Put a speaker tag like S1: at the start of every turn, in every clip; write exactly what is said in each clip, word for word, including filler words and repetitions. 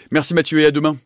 S1: Merci Mathieu et à demain.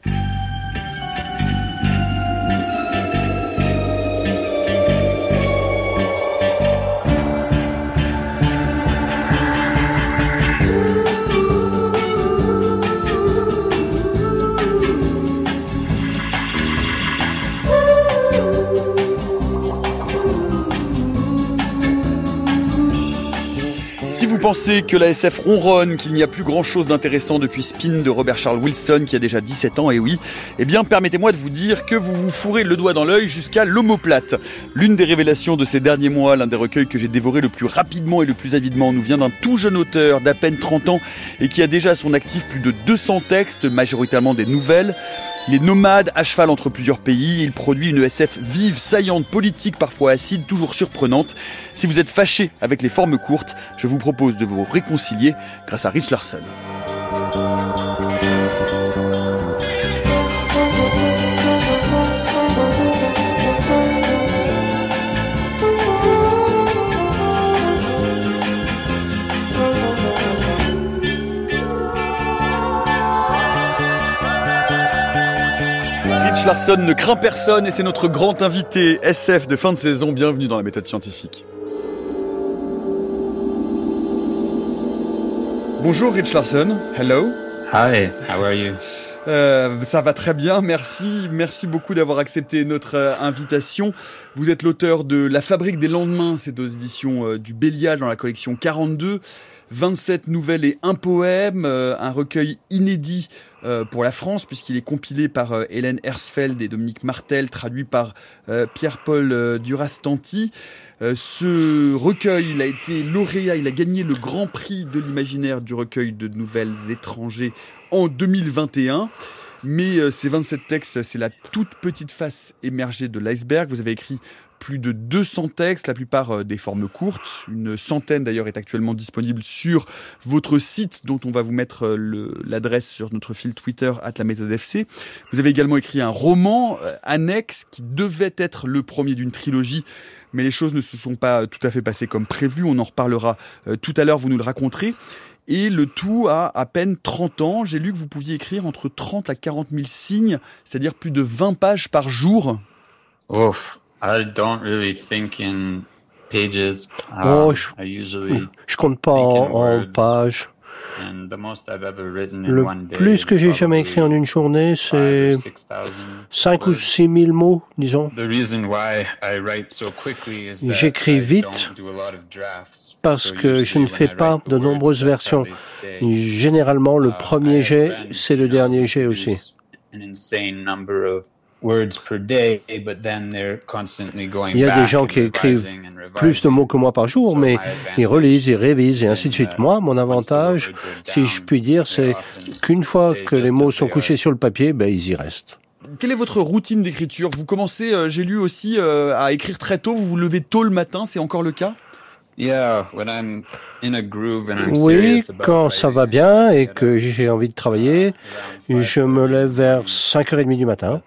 S1: Si vous pensez que la S F ronronne, qu'il n'y a plus grand-chose d'intéressant depuis Spin de Robert Charles Wilson qui a déjà dix-sept ans, et oui, eh bien permettez-moi de vous dire que vous vous fourrez le doigt dans l'œil jusqu'à l'omoplate. L'une des révélations de ces derniers mois, l'un des recueils que j'ai dévoré le plus rapidement et le plus avidement, nous vient d'un tout jeune auteur d'à peine trente ans et qui a déjà à son actif plus de deux cents textes, majoritairement des nouvelles. Il est nomade, à cheval entre plusieurs pays, il produit une S F vive, saillante, politique, parfois acide, toujours surprenante. Si vous êtes fâché avec les formes courtes, je vous propose de vous réconcilier grâce à Rich Larson. Rich Larson ne craint personne et c'est notre grand invité S F de fin de saison. Bienvenue dans la méthode scientifique. Bonjour Rich Larson, hello.
S2: Hi, how are you?
S1: Euh, ça va très bien, merci. Merci beaucoup d'avoir accepté notre euh, invitation. Vous êtes l'auteur de La Fabrique des lendemains, c'est aux éditions euh, du Béliage dans la collection quarante-deux. vingt-sept nouvelles et un poème, euh, un recueil inédit euh, pour la France puisqu'il est compilé par euh, Hélène Hersfeld et Dominique Martel, traduit par euh, Pierre-Paul euh, Durastanti. Euh, ce recueil, il a été lauréat, il a gagné le Grand Prix de l'imaginaire du recueil de nouvelles étrangers en deux mille vingt et un. Mais euh, ces vingt-sept textes, c'est la toute petite face émergée de l'iceberg. Vous avez écrit plus de deux cents textes, la plupart euh, des formes courtes. Une centaine d'ailleurs est actuellement disponible sur votre site dont on va vous mettre euh, le, l'adresse sur notre fil Twitter arobase la méthode F C. Vous avez également écrit un roman euh, annexe qui devait être le premier d'une trilogie, mais les choses ne se sont pas tout à fait passées comme prévu. On en reparlera euh, tout à l'heure, vous nous le raconterez. Et le tout a à peine trente ans. J'ai lu que vous pouviez écrire entre trente à quarante mille signes, c'est-à-dire plus de vingt pages par jour.
S2: Oh, I don't really think in pages. Um,
S3: oh, je,
S2: I usually
S3: je compte pas en, en pages.
S2: And the most I've ever written in
S3: Le
S2: one day
S3: plus que j'ai jamais écrit en une journée, c'est cinq ou six mille mots, disons. J'écris vite parce que je ne fais pas de nombreuses versions. Généralement, le premier jet, c'est le dernier jet aussi. Il y a des gens qui écrivent plus de mots que moi par jour, mais ils relisent, ils révisent et ainsi de suite. Moi, mon avantage, si je puis dire, c'est qu'une fois que les mots sont couchés sur le papier, ben, ils y restent.
S1: Quelle est votre routine d'écriture ? Vous commencez, euh, j'ai lu aussi, euh, à écrire très tôt, vous vous levez tôt le matin, c'est encore le cas ?
S3: Oui, quand ça va bien et que j'ai envie de travailler, je me lève vers cinq heures trente du matin.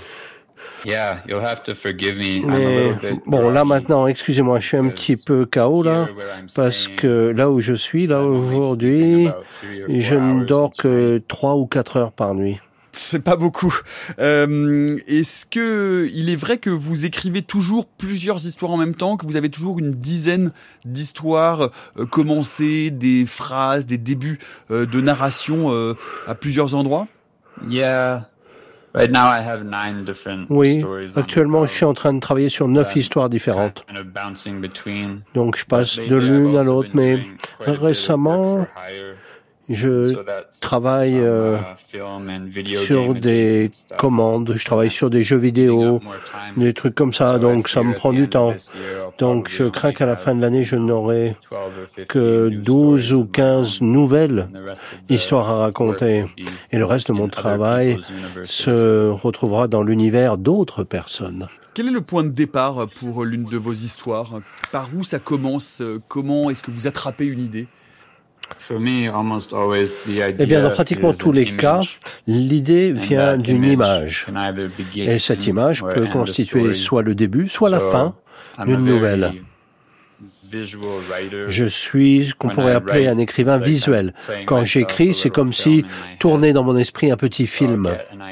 S3: Mais bon, là maintenant, excusez-moi, je suis un petit peu K O là, parce que là où je suis, là aujourd'hui, je ne dors que trois ou quatre heures par nuit.
S1: C'est pas beaucoup. Euh, est-ce que il est vrai que vous écrivez toujours plusieurs histoires en même temps, que vous avez toujours une dizaine d'histoires euh, commencées, des phrases, des débuts euh, de narration euh, à plusieurs endroits ?
S2: Yeah. Right now I have nine different
S3: oui, actuellement je suis en train de travailler sur neuf histoires différentes. Donc je passe de l'une à l'autre, mais récemment je travaille euh, sur des commandes, je travaille sur des jeux vidéo, des trucs comme ça, donc ça me prend du temps. Donc je crains qu'à la fin de l'année, je n'aurai que douze ou quinze nouvelles histoires à raconter. Et le reste de mon travail se retrouvera dans l'univers d'autres personnes.
S1: Quel est le point de départ pour l'une de vos histoires ? Par où ça commence ? Comment est-ce que vous attrapez une idée ?
S3: Eh bien, dans pratiquement tous les cas, l'idée vient d'une image. Et cette image peut constituer soit le début, soit la fin d'une nouvelle. Je suis ce qu'on pourrait appeler un écrivain visuel. Quand j'écris, c'est comme si tournait dans mon esprit un petit film.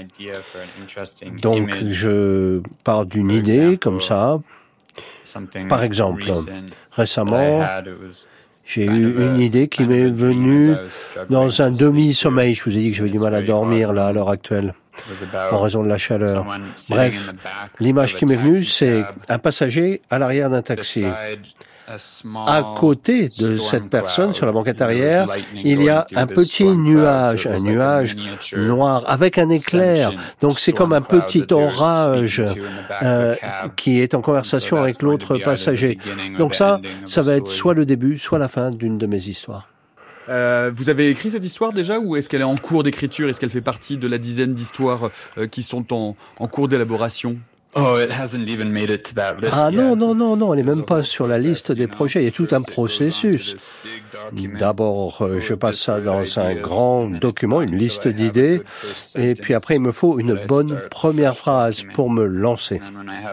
S3: Donc, je pars d'une idée comme ça. Par exemple, récemment, j'ai eu une idée qui m'est venue dans un demi-sommeil. Je vous ai dit que j'avais du mal à dormir là à l'heure actuelle en raison de la chaleur. Bref, l'image qui m'est venue, c'est un passager à l'arrière d'un taxi. À côté de cette personne, sur la banquette arrière, il y a un petit nuage, un nuage noir avec un éclair. Donc c'est comme un petit orage euh, qui est en conversation avec l'autre passager. Donc ça, ça va être soit le début, soit la fin d'une de mes histoires.
S1: Euh, vous avez écrit cette histoire déjà ou est-ce qu'elle est en cours d'écriture? Est-ce qu'elle fait partie de la dizaine d'histoires euh, qui sont en, en cours d'élaboration?
S2: Oh, it hasn't even made it to that list
S3: Ah non,
S2: yet.
S3: non, non, non, elle n'est même pas sur la liste des projets. Il y a tout un processus. D'abord, euh, je passe ça dans un grand document, une liste d'idées, et puis après, il me faut une bonne première phrase pour me lancer.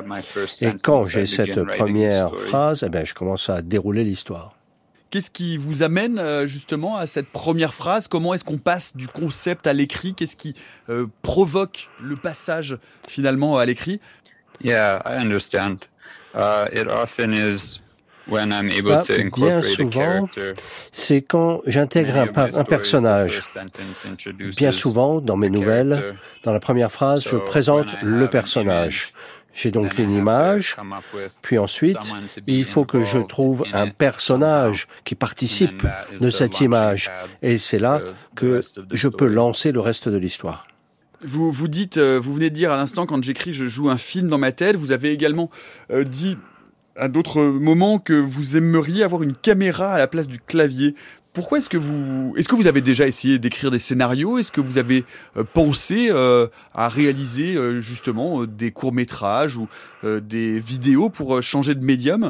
S3: Et quand j'ai cette première phrase, eh bien, je commence à dérouler l'histoire.
S1: Qu'est-ce qui vous amène justement à cette première phrase? Comment est-ce qu'on passe du concept à l'écrit? Qu'est-ce qui euh, provoque le passage finalement à l'écrit?
S2: Yeah, I understand. Uh, it often is when I'm able
S3: Bah,
S2: to
S3: bien
S2: incorporate a
S3: souvent,
S2: character.
S3: c'est quand j'intègre un, pa- un personnage. Bien souvent, dans mes nouvelles, dans la première phrase, je présente le personnage. J'ai donc une image, puis ensuite, il faut que je trouve un personnage qui participe de cette image. Et c'est là que je peux lancer le reste de l'histoire.
S1: Vous vous dites, vous venez de dire à l'instant, quand j'écris, je joue un film dans ma tête. Vous avez également euh, dit à d'autres moments que vous aimeriez avoir une caméra à la place du clavier. Pourquoi est-ce que vous, est-ce que vous avez déjà essayé d'écrire des scénarios? Est-ce que vous avez euh, pensé euh, à réaliser euh, justement euh, des courts-métrages ou euh, des vidéos pour euh, changer de médium?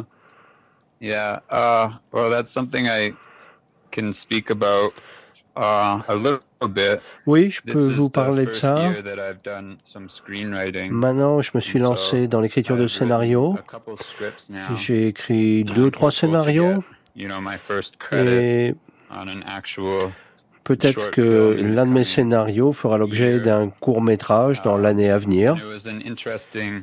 S2: Yeah, uh, well, that's something I can speak about uh, a little bit.
S3: Oui, je
S2: This
S3: peux
S2: is
S3: vous
S2: the
S3: parler de
S2: first
S3: ça.
S2: year that I've done some screenwriting.
S3: Maintenant, je me suis lancé dans l'écriture de scénarios.
S2: A couple scripts now.
S3: J'ai écrit deux, trois scénarios.
S2: You know, my first credit
S3: Et
S2: on an actual
S3: peut-être que l'un de mes scénarios fera l'objet d'un court-métrage dans l'année à venir.
S2: It was an interesting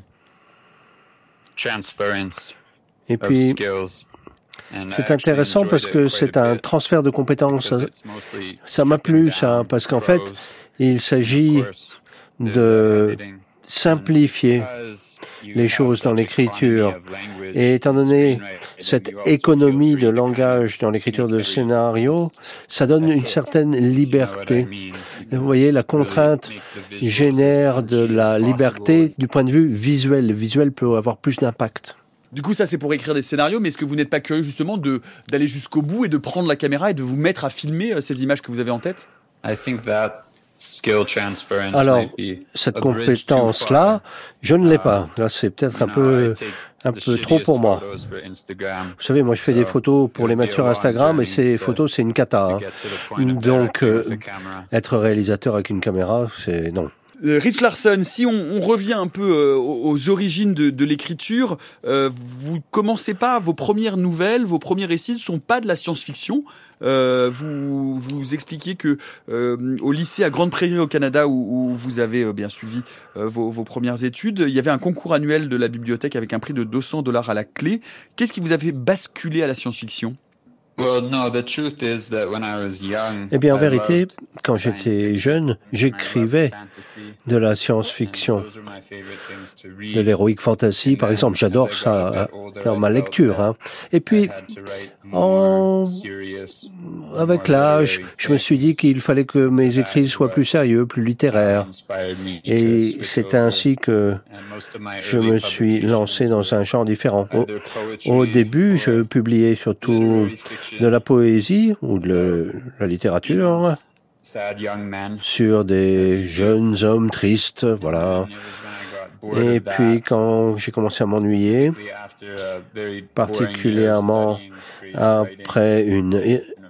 S2: transference
S3: Et
S2: of
S3: puis,
S2: skills. And I
S3: c'est
S2: actually
S3: intéressant
S2: enjoyed
S3: parce
S2: it
S3: que
S2: quite
S3: c'est
S2: a
S3: un
S2: bit
S3: transfert de compétences.
S2: because it's mostly
S3: Ça m'a plu, ça, parce qu'en fait,
S2: prose.
S3: il s'agit
S2: Of course, there's, uh,
S3: de
S2: editing.
S3: simplifier
S2: Because you
S3: les
S2: have
S3: choses dans
S2: such a
S3: l'écriture.
S2: quantity of language
S3: Et étant
S2: in
S3: donné
S2: screenwriting,
S3: cette
S2: you also
S3: économie
S2: feel
S3: de
S2: free to kind of
S3: langage dans l'écriture de
S2: make every
S3: scénario,
S2: nuance
S3: ça donne une
S2: fit.
S3: certaine
S2: You know what I
S3: liberté.
S2: mean? You
S3: Vous
S2: can
S3: voyez, la
S2: really
S3: contrainte
S2: make the visuals as
S3: génère de
S2: punchy as
S3: la
S2: possible.
S3: liberté du point de vue visuel. Le visuel peut avoir plus d'impact.
S1: Du coup, ça c'est pour écrire des scénarios, mais est-ce que vous n'êtes pas curieux justement de d'aller jusqu'au bout et de prendre la caméra et de vous mettre à filmer euh, ces images que vous avez en tête?
S2: I think that skill transference
S3: Alors,
S2: might be
S3: cette
S2: a bridge too
S3: compétence-là,
S2: far.
S3: je ne l'ai pas. Là, c'est peut-être un
S2: You know,
S3: peu,
S2: I take
S3: un
S2: the
S3: peu trop
S2: shittiest
S3: pour moi.
S2: photos for Instagram.
S3: Vous savez, moi, je fais des
S2: So,
S3: photos pour
S2: it
S3: les
S2: would
S3: mettre
S2: be
S3: sur
S2: a long
S3: Instagram et
S2: journey
S3: ces
S2: to-
S3: photos, c'est une cata.
S2: to
S3: hein.
S2: get to the point of
S3: Donc,
S2: directing
S3: euh,
S2: with the camera.
S3: être réalisateur avec une caméra, c'est non.
S1: Euh, Rich Larson, si on, on revient un peu euh, aux, aux origines de, de l'écriture, euh, vous commencez pas, vos premières nouvelles, vos premiers récits ne sont pas de la science-fiction. Euh, vous vous expliquiez que euh, au lycée à Grande Prairie au Canada, où, où vous avez euh, bien suivi euh, vos, vos premières études, il y avait un concours annuel de la bibliothèque avec un prix de deux cents dollars à la clé. Qu'est-ce qui vous a fait basculer à la science-fiction?
S2: Well, no, the truth is that when I was young,
S3: Eh bien, en
S2: I
S3: vérité,
S2: loved
S3: quand
S2: science
S3: j'étais
S2: fiction,
S3: jeune,
S2: and I loved
S3: j'écrivais
S2: fantasy,
S3: de la
S2: and
S3: science-fiction,
S2: those were my favorite things to read.
S3: de l'heroic fantasy,
S2: And
S3: par
S2: then,
S3: exemple.
S2: as
S3: J'adore
S2: I got
S3: ça
S2: a
S3: euh,
S2: bit older,
S3: dans
S2: I
S3: ma
S2: felt
S3: lecture.
S2: that
S3: Hein. Et
S2: I
S3: puis,
S2: had to write
S3: en-
S2: more serious,
S3: avec
S2: more
S3: l'âge,
S2: literary
S3: je me suis dit
S2: things.
S3: qu'il fallait que mes écrits soient plus sérieux, plus littéraires.
S2: Inspired me to
S3: Et
S2: switch
S3: c'est
S2: over.
S3: ainsi que
S2: And most of my
S3: je
S2: early
S3: me suis lancé
S2: publications
S3: dans un genre différent. Au,
S2: either poetry
S3: au début,
S2: or
S3: je publiais surtout
S2: literary fiction,
S3: de la poésie ou de le- la littérature
S2: sad young men.
S3: sur des jeunes hommes tristes, voilà.
S2: And it was when I got bored
S3: Et
S2: of that,
S3: puis quand j'ai commencé à m'ennuyer,
S2: specifically after a very boring year of
S3: particulièrement
S2: studying creative writing
S3: après une,
S2: in a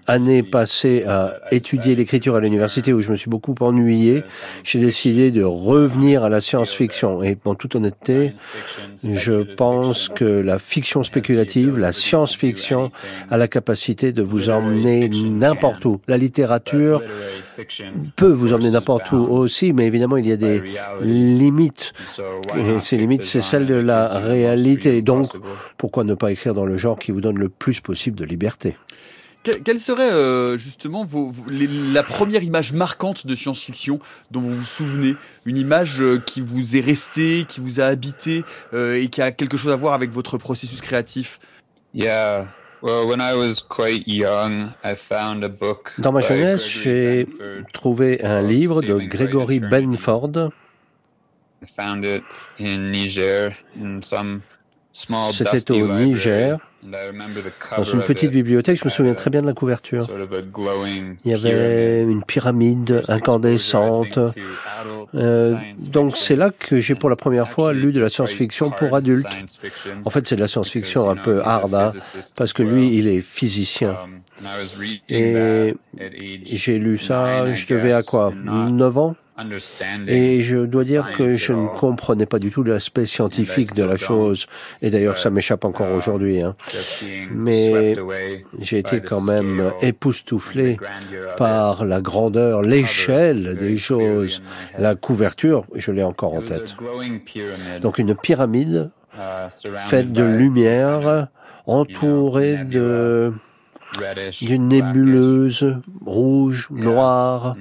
S3: années passées à étudier l'écriture à l'université où je me suis beaucoup ennuyé, j'ai décidé de revenir à la science-fiction. Et en toute honnêteté, je pense que la fiction spéculative, la science-fiction a la capacité de vous emmener n'importe où. La littérature peut vous emmener n'importe où aussi, mais évidemment, il y a des limites. Et ces limites, c'est celle de la réalité. Donc, pourquoi ne pas écrire dans le genre qui vous donne le plus possible de liberté?
S1: Quelle serait euh, justement vos, vos, les, la première image marquante de science-fiction dont vous vous souvenez? Une image euh, qui vous est restée, qui vous a habité euh, et qui a quelque chose à voir avec votre processus créatif?
S2: Yeah. Well, when I was quite young, I found a book.
S3: Dans ma jeunesse, j'ai trouvé un livre de Gregory Benford.
S2: I found it in Niger, in some small
S3: C'était au Niger, dans une petite bibliothèque. Je me souviens très bien de la couverture. Il y avait une pyramide incandescente. Euh, donc c'est là que j'ai pour la première fois lu de la science-fiction pour adultes. En fait, c'est de la science-fiction un peu hard, hein, parce que lui, il est physicien. Et j'ai lu ça, je devais à quoi, neuf ans? Et je dois dire que je ne comprenais pas du tout l'aspect scientifique de la chose. Et d'ailleurs, ça m'échappe encore aujourd'hui. Hein. Mais j'ai été quand même époustouflé par la grandeur, l'échelle des choses. La couverture, je l'ai encore en tête. Donc une pyramide faite de lumière, entourée de... d'une nébuleuse rouge, noire.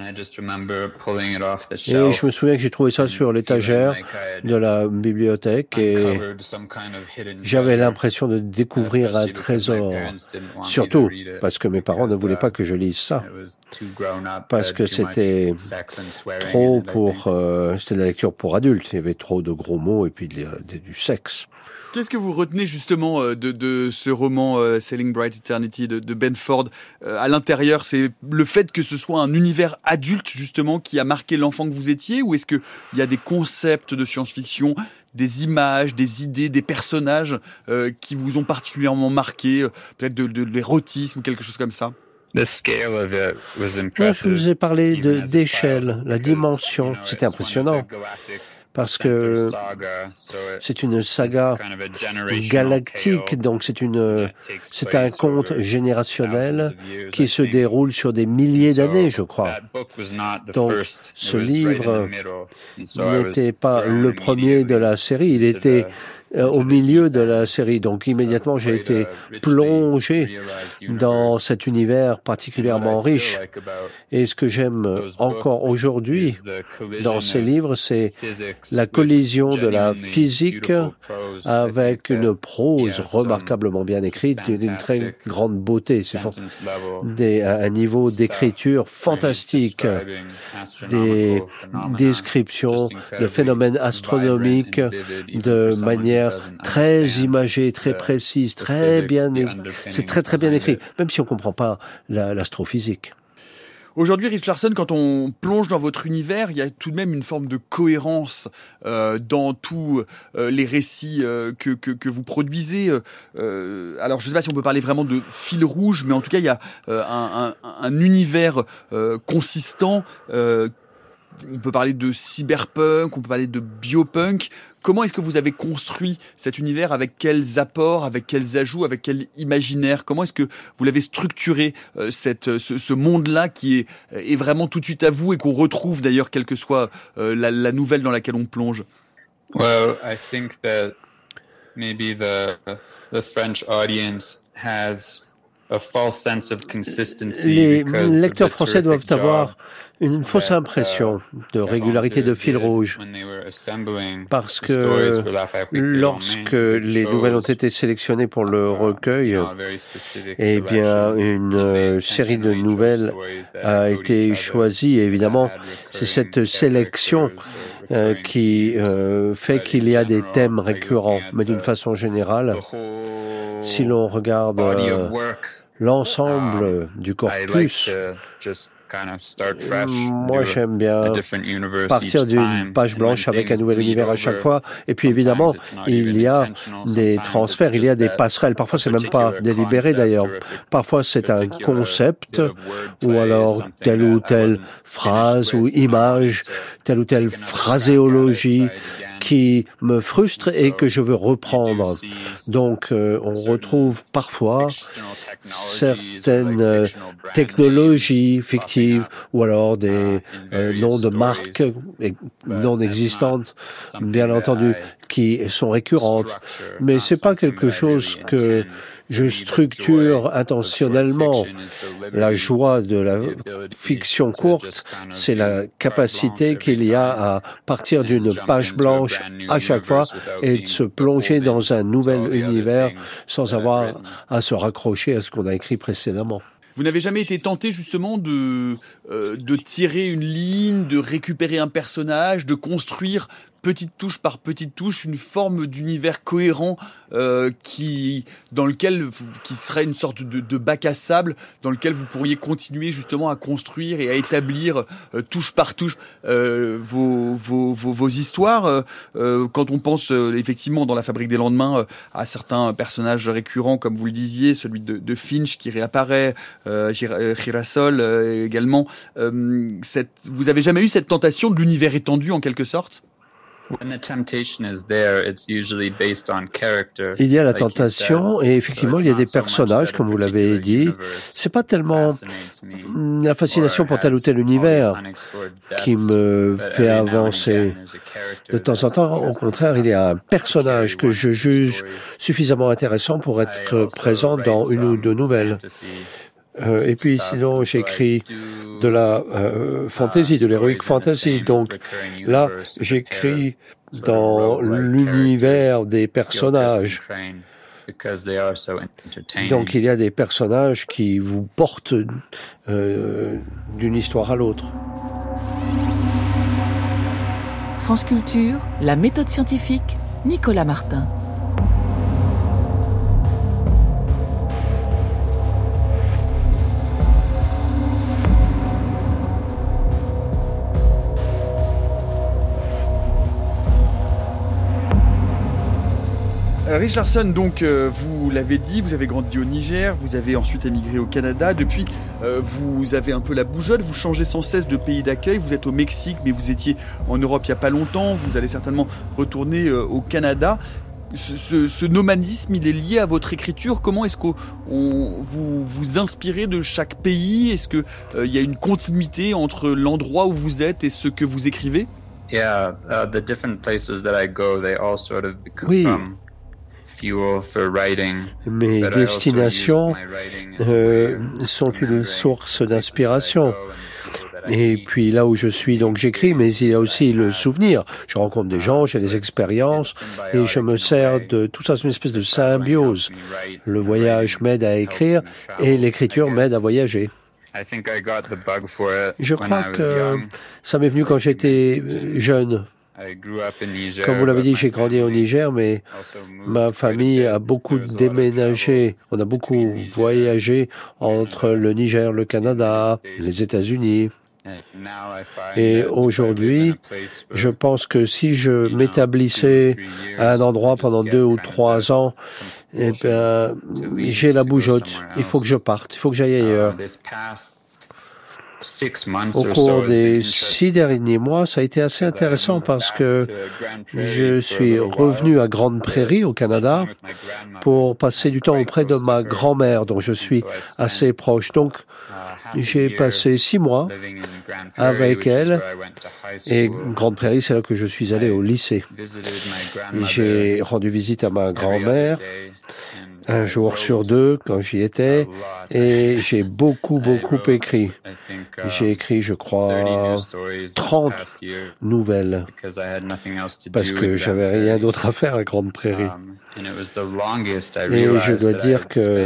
S3: Et je me souviens que j'ai trouvé ça sur l'étagère de la bibliothèque et j'avais l'impression de découvrir un trésor. Surtout parce que mes parents ne voulaient pas que je lise ça. Parce que c'était trop pour... Euh, c'était de la lecture pour adultes. Il y avait trop de gros mots et puis de, de, du sexe.
S1: Qu'est-ce que vous retenez justement de, de ce roman euh, Selling Bright Eternity de, de Benford euh, à l'intérieur? C'est le fait que ce soit un univers adulte justement qui a marqué l'enfant que vous étiez, ou est-ce qu'il y a des concepts de science-fiction, des images, des idées, des personnages euh, qui vous ont particulièrement marqué, euh, peut-être de, de l'érotisme ou quelque chose comme ça?
S3: Moi, je vous ai parlé de, d'échelle, la dimension, c'était impressionnant. Parce que c'est une saga galactique, donc c'est une, c'est un conte générationnel qui se déroule sur des milliers d'années, je crois. Donc, ce livre n'était pas le premier de la série, il était au milieu de la série. Donc immédiatement, j'ai été plongé dans cet univers particulièrement riche. Et ce que j'aime encore aujourd'hui dans ces livres, c'est la collision de la physique avec une prose remarquablement bien écrite, d'une très grande beauté. C'est des, un niveau d'écriture fantastique, des descriptions de phénomènes astronomiques de manière très imagée, très précise, très bien, c'est très très bien écrit, même si on comprend pas la, l'astrophysique.
S1: Aujourd'hui, Rich Larson, quand on plonge dans votre univers, il y a tout de même une forme de cohérence euh, dans tous euh, les récits euh, que, que, que vous produisez. Euh, alors, je ne sais pas si on peut parler vraiment de fil rouge, mais en tout cas, il y a euh, un, un, un univers euh, consistant. Euh, on peut parler de cyberpunk, on peut parler de biopunk. Comment est-ce que vous avez construit cet univers? Avec quels apports, avec quels ajouts, avec quel imaginaire? Comment est-ce que vous l'avez structuré, euh, cette, ce, ce monde-là qui est, est vraiment tout de suite à vous et qu'on retrouve d'ailleurs, quelle que soit euh, la, la nouvelle dans laquelle on plonge?
S2: Well, I think that maybe the, the French audience has a false sense of consistency.
S3: Les lecteurs français doivent avoir une fausse impression de régularité de fil rouge, parce que lorsque les nouvelles ont été sélectionnées pour le recueil, eh bien, une série de nouvelles a été choisie. Et évidemment, c'est cette sélection euh, qui euh, fait qu'il y a des thèmes récurrents. Mais d'une façon générale, si l'on regarde euh, l'ensemble du corpus, Moi, j'aime bien partir d'une page blanche avec un nouvel univers à chaque fois. Et puis, évidemment, il y a des transferts, il y a des passerelles. Parfois, c'est même pas délibéré, d'ailleurs. Parfois, c'est un concept ou alors telle ou telle phrase ou image, telle ou telle phraséologie qui me frustre et que je veux reprendre. Donc, euh, on retrouve parfois certaines euh, technologies fictives ou alors des euh, noms de marques non existantes, bien entendu, qui sont récurrentes. Mais c'est pas quelque chose que je structure intentionnellement. La joie de la fiction courte, c'est la capacité qu'il y a à partir d'une page blanche à chaque fois et de se plonger dans un nouvel univers sans avoir à se raccrocher à ce qu'on a écrit précédemment.
S1: Vous n'avez jamais été tenté justement de, euh, de tirer une ligne, de récupérer un personnage, de construire petite touche par petite touche une forme d'univers cohérent euh, qui, dans lequel, qui serait une sorte de, de bac à sable dans lequel vous pourriez continuer justement à construire et à établir euh, touche par touche euh, vos, vos, vos, vos histoires. Euh, quand on pense euh, effectivement dans La Fabrique des lendemains euh, à certains personnages récurrents, comme vous le disiez, celui de, de Finch qui réapparaît, euh, Girasol euh, également. Euh, cette, vous avez jamais eu cette tentation de l'univers étendu en quelque sorte ?
S3: Il y a la tentation et effectivement il y a des personnages, comme vous l'avez dit. C'est pas tellement la fascination pour tel ou tel univers qui me fait avancer. De temps en temps, au contraire, il y a un personnage que je juge suffisamment intéressant pour être présent dans une ou deux nouvelles. Euh, et puis sinon j'écris de la euh, fantasy, de l'heroic fantasy. Donc là j'écris dans l'univers des personnages. Donc il y a des personnages qui vous portent euh, d'une histoire à l'autre.
S4: France Culture, la méthode scientifique, Nicolas Martin.
S1: Rich Larson, donc, euh, vous l'avez dit, vous avez grandi au Niger, vous avez ensuite émigré au Canada. Depuis, euh, vous avez un peu la bougeotte, vous changez sans cesse de pays d'accueil. Vous êtes au Mexique, mais vous étiez en Europe il n'y a pas longtemps. Vous allez certainement retourner euh, au Canada. Ce, ce, ce nomadisme, il est lié à votre écriture. Comment est-ce que on, vous vous inspirez de chaque pays? Est-ce qu'il euh, y a une continuité entre l'endroit où vous êtes et ce que vous écrivez?
S2: Yeah, uh, the different places that I go, they all sort of become...
S3: Oui. Mes destinations euh, sont une source d'inspiration. Et puis là où je suis, donc j'écris, mais il y a aussi le souvenir. Je rencontre des gens, j'ai des expériences, et je me sers de tout ça, c'est une espèce de symbiose. Le voyage m'aide à écrire, et l'écriture m'aide à voyager. Je crois que ça m'est venu quand j'étais jeune. Comme vous l'avez dit, j'ai grandi au Niger, mais ma famille a beaucoup déménagé. On a beaucoup voyagé entre le Niger, le Canada, les États-Unis. Et aujourd'hui, je pense que si je m'établissais à un endroit pendant deux ou trois ans, eh bien, j'ai la bougeotte. Il faut que je parte, il faut que j'aille ailleurs. Au cours des six derniers mois, ça a été assez intéressant parce que je suis revenu à Grande Prairie, au Canada, pour passer du temps auprès de ma grand-mère, dont je suis assez proche. Donc, j'ai passé six mois avec elle, et Grande Prairie, c'est là que je suis allé au lycée. J'ai rendu visite à ma grand-mère un jour sur deux quand j'y étais, et j'ai beaucoup, beaucoup écrit. J'ai écrit, je crois, trente nouvelles, parce que j'avais rien d'autre à faire à Grande Prairie. Et je dois dire que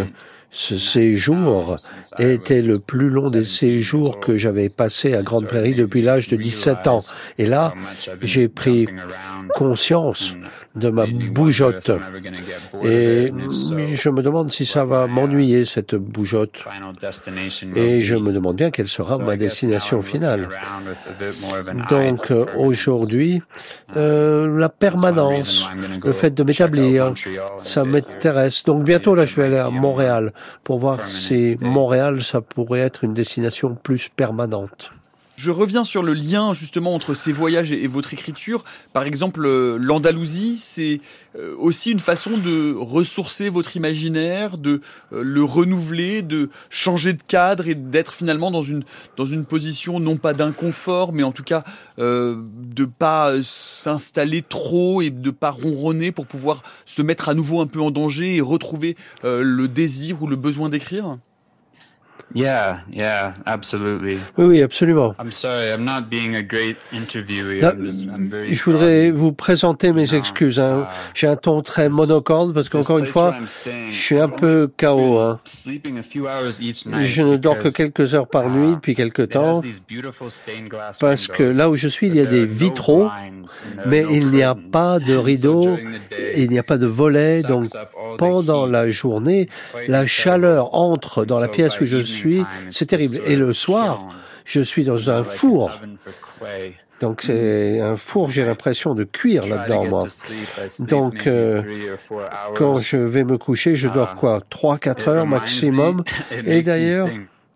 S3: Ce séjour était le plus long des séjours que j'avais passé à Grande Prairie depuis l'âge de dix-sept ans. Et là, j'ai pris conscience de ma bougeotte. Et je me demande si ça va m'ennuyer, cette bougeotte. Et je me demande bien quelle sera ma destination finale. Donc aujourd'hui, euh, la permanence, le fait de m'établir, ça m'intéresse. Donc bientôt, là, je vais aller à Montréal pour voir si Montréal, ça pourrait être une destination plus permanente.
S1: Je reviens sur le lien justement entre ces voyages et votre écriture. Par exemple, l'Andalousie, c'est aussi une façon de ressourcer votre imaginaire, de le renouveler, de changer de cadre et d'être finalement dans une dans une position non pas d'inconfort, mais en tout cas euh, de pas s'installer trop et de pas ronronner pour pouvoir se mettre à nouveau un peu en danger et retrouver euh, le désir ou le besoin d'écrire.
S2: Yeah, yeah, absolutely.
S3: Oui, oui, absolument.
S2: I'm sorry, I'm not being a great interviewer.
S3: Da, je voudrais vous présenter mes excuses. Hein. J'ai un ton très monocorde parce qu'encore une fois, je suis un peu K O. Hein. Je ne dors que quelques heures par nuit depuis quelque temps parce que là où je suis, il y a des vitraux, mais il n'y a pas de rideaux, il n'y a pas de volets. Donc, pendant la journée, la chaleur entre dans la pièce où je suis. C'est terrible. Et le soir, je suis dans un four. Donc c'est un four, j'ai l'impression de cuire là-dedans, moi. Donc euh, quand je vais me coucher, je dors quoi, trois quatre heures maximum. Et d'ailleurs,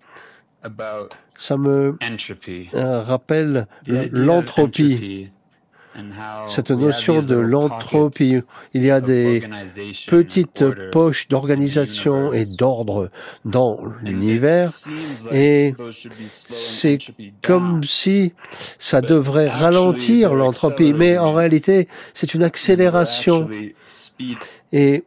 S3: ça me euh, rappelle l'entropie. Cette notion de l'entropie. Il y a des petites poches d'organisation et d'ordre dans l'univers et c'est comme si ça devrait ralentir l'entropie, mais en réalité, c'est une accélération et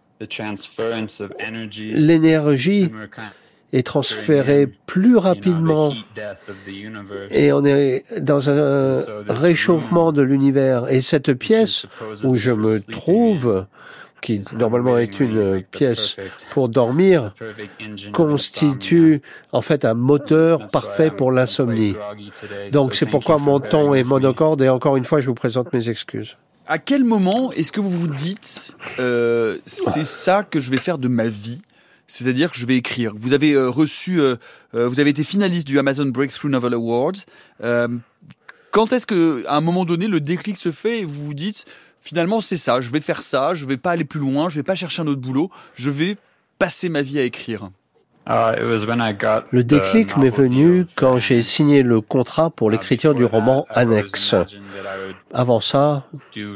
S3: l'énergie est transféré plus rapidement et on est dans un réchauffement de l'univers. Et cette pièce où je me trouve, qui normalement est une pièce pour dormir, constitue en fait un moteur parfait pour l'insomnie. Donc c'est pourquoi mon ton est monocorde et encore une fois je vous présente mes excuses.
S1: À quel moment est-ce que vous vous dites euh, c'est ça que je vais faire de ma vie ? C'est-à-dire que je vais écrire. Vous avez euh, reçu, euh, euh, vous avez été finaliste du Amazon Breakthrough Novel Awards. Euh, quand est-ce que, à un moment donné, le déclic se fait et vous vous dites, finalement, c'est ça, je vais faire ça, je vais pas aller plus loin, je vais pas chercher un autre boulot, je vais passer ma vie à écrire.
S3: Le déclic m'est venu quand j'ai signé le contrat pour l'écriture du roman Annexe. Avant ça,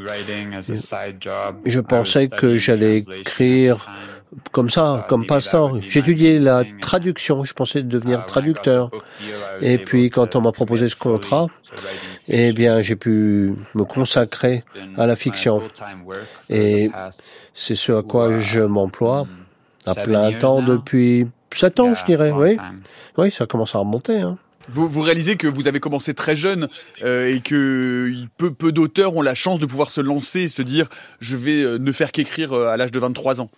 S3: je pensais que j'allais écrire comme ça, comme passe-temps. J'étudiais la traduction, je pensais devenir traducteur. Et puis, quand on m'a proposé ce contrat, eh bien, j'ai pu me consacrer à la fiction. Et c'est ce à quoi je m'emploie à plein temps depuis sept ans, je dirais, oui. Oui, ça commence à remonter, hein.
S1: Vous, vous réalisez que vous avez commencé très jeune euh, et que peu, peu d'auteurs ont la chance de pouvoir se lancer et se dire « je vais euh, ne faire qu'écrire euh, à l'âge de vingt-trois ans ».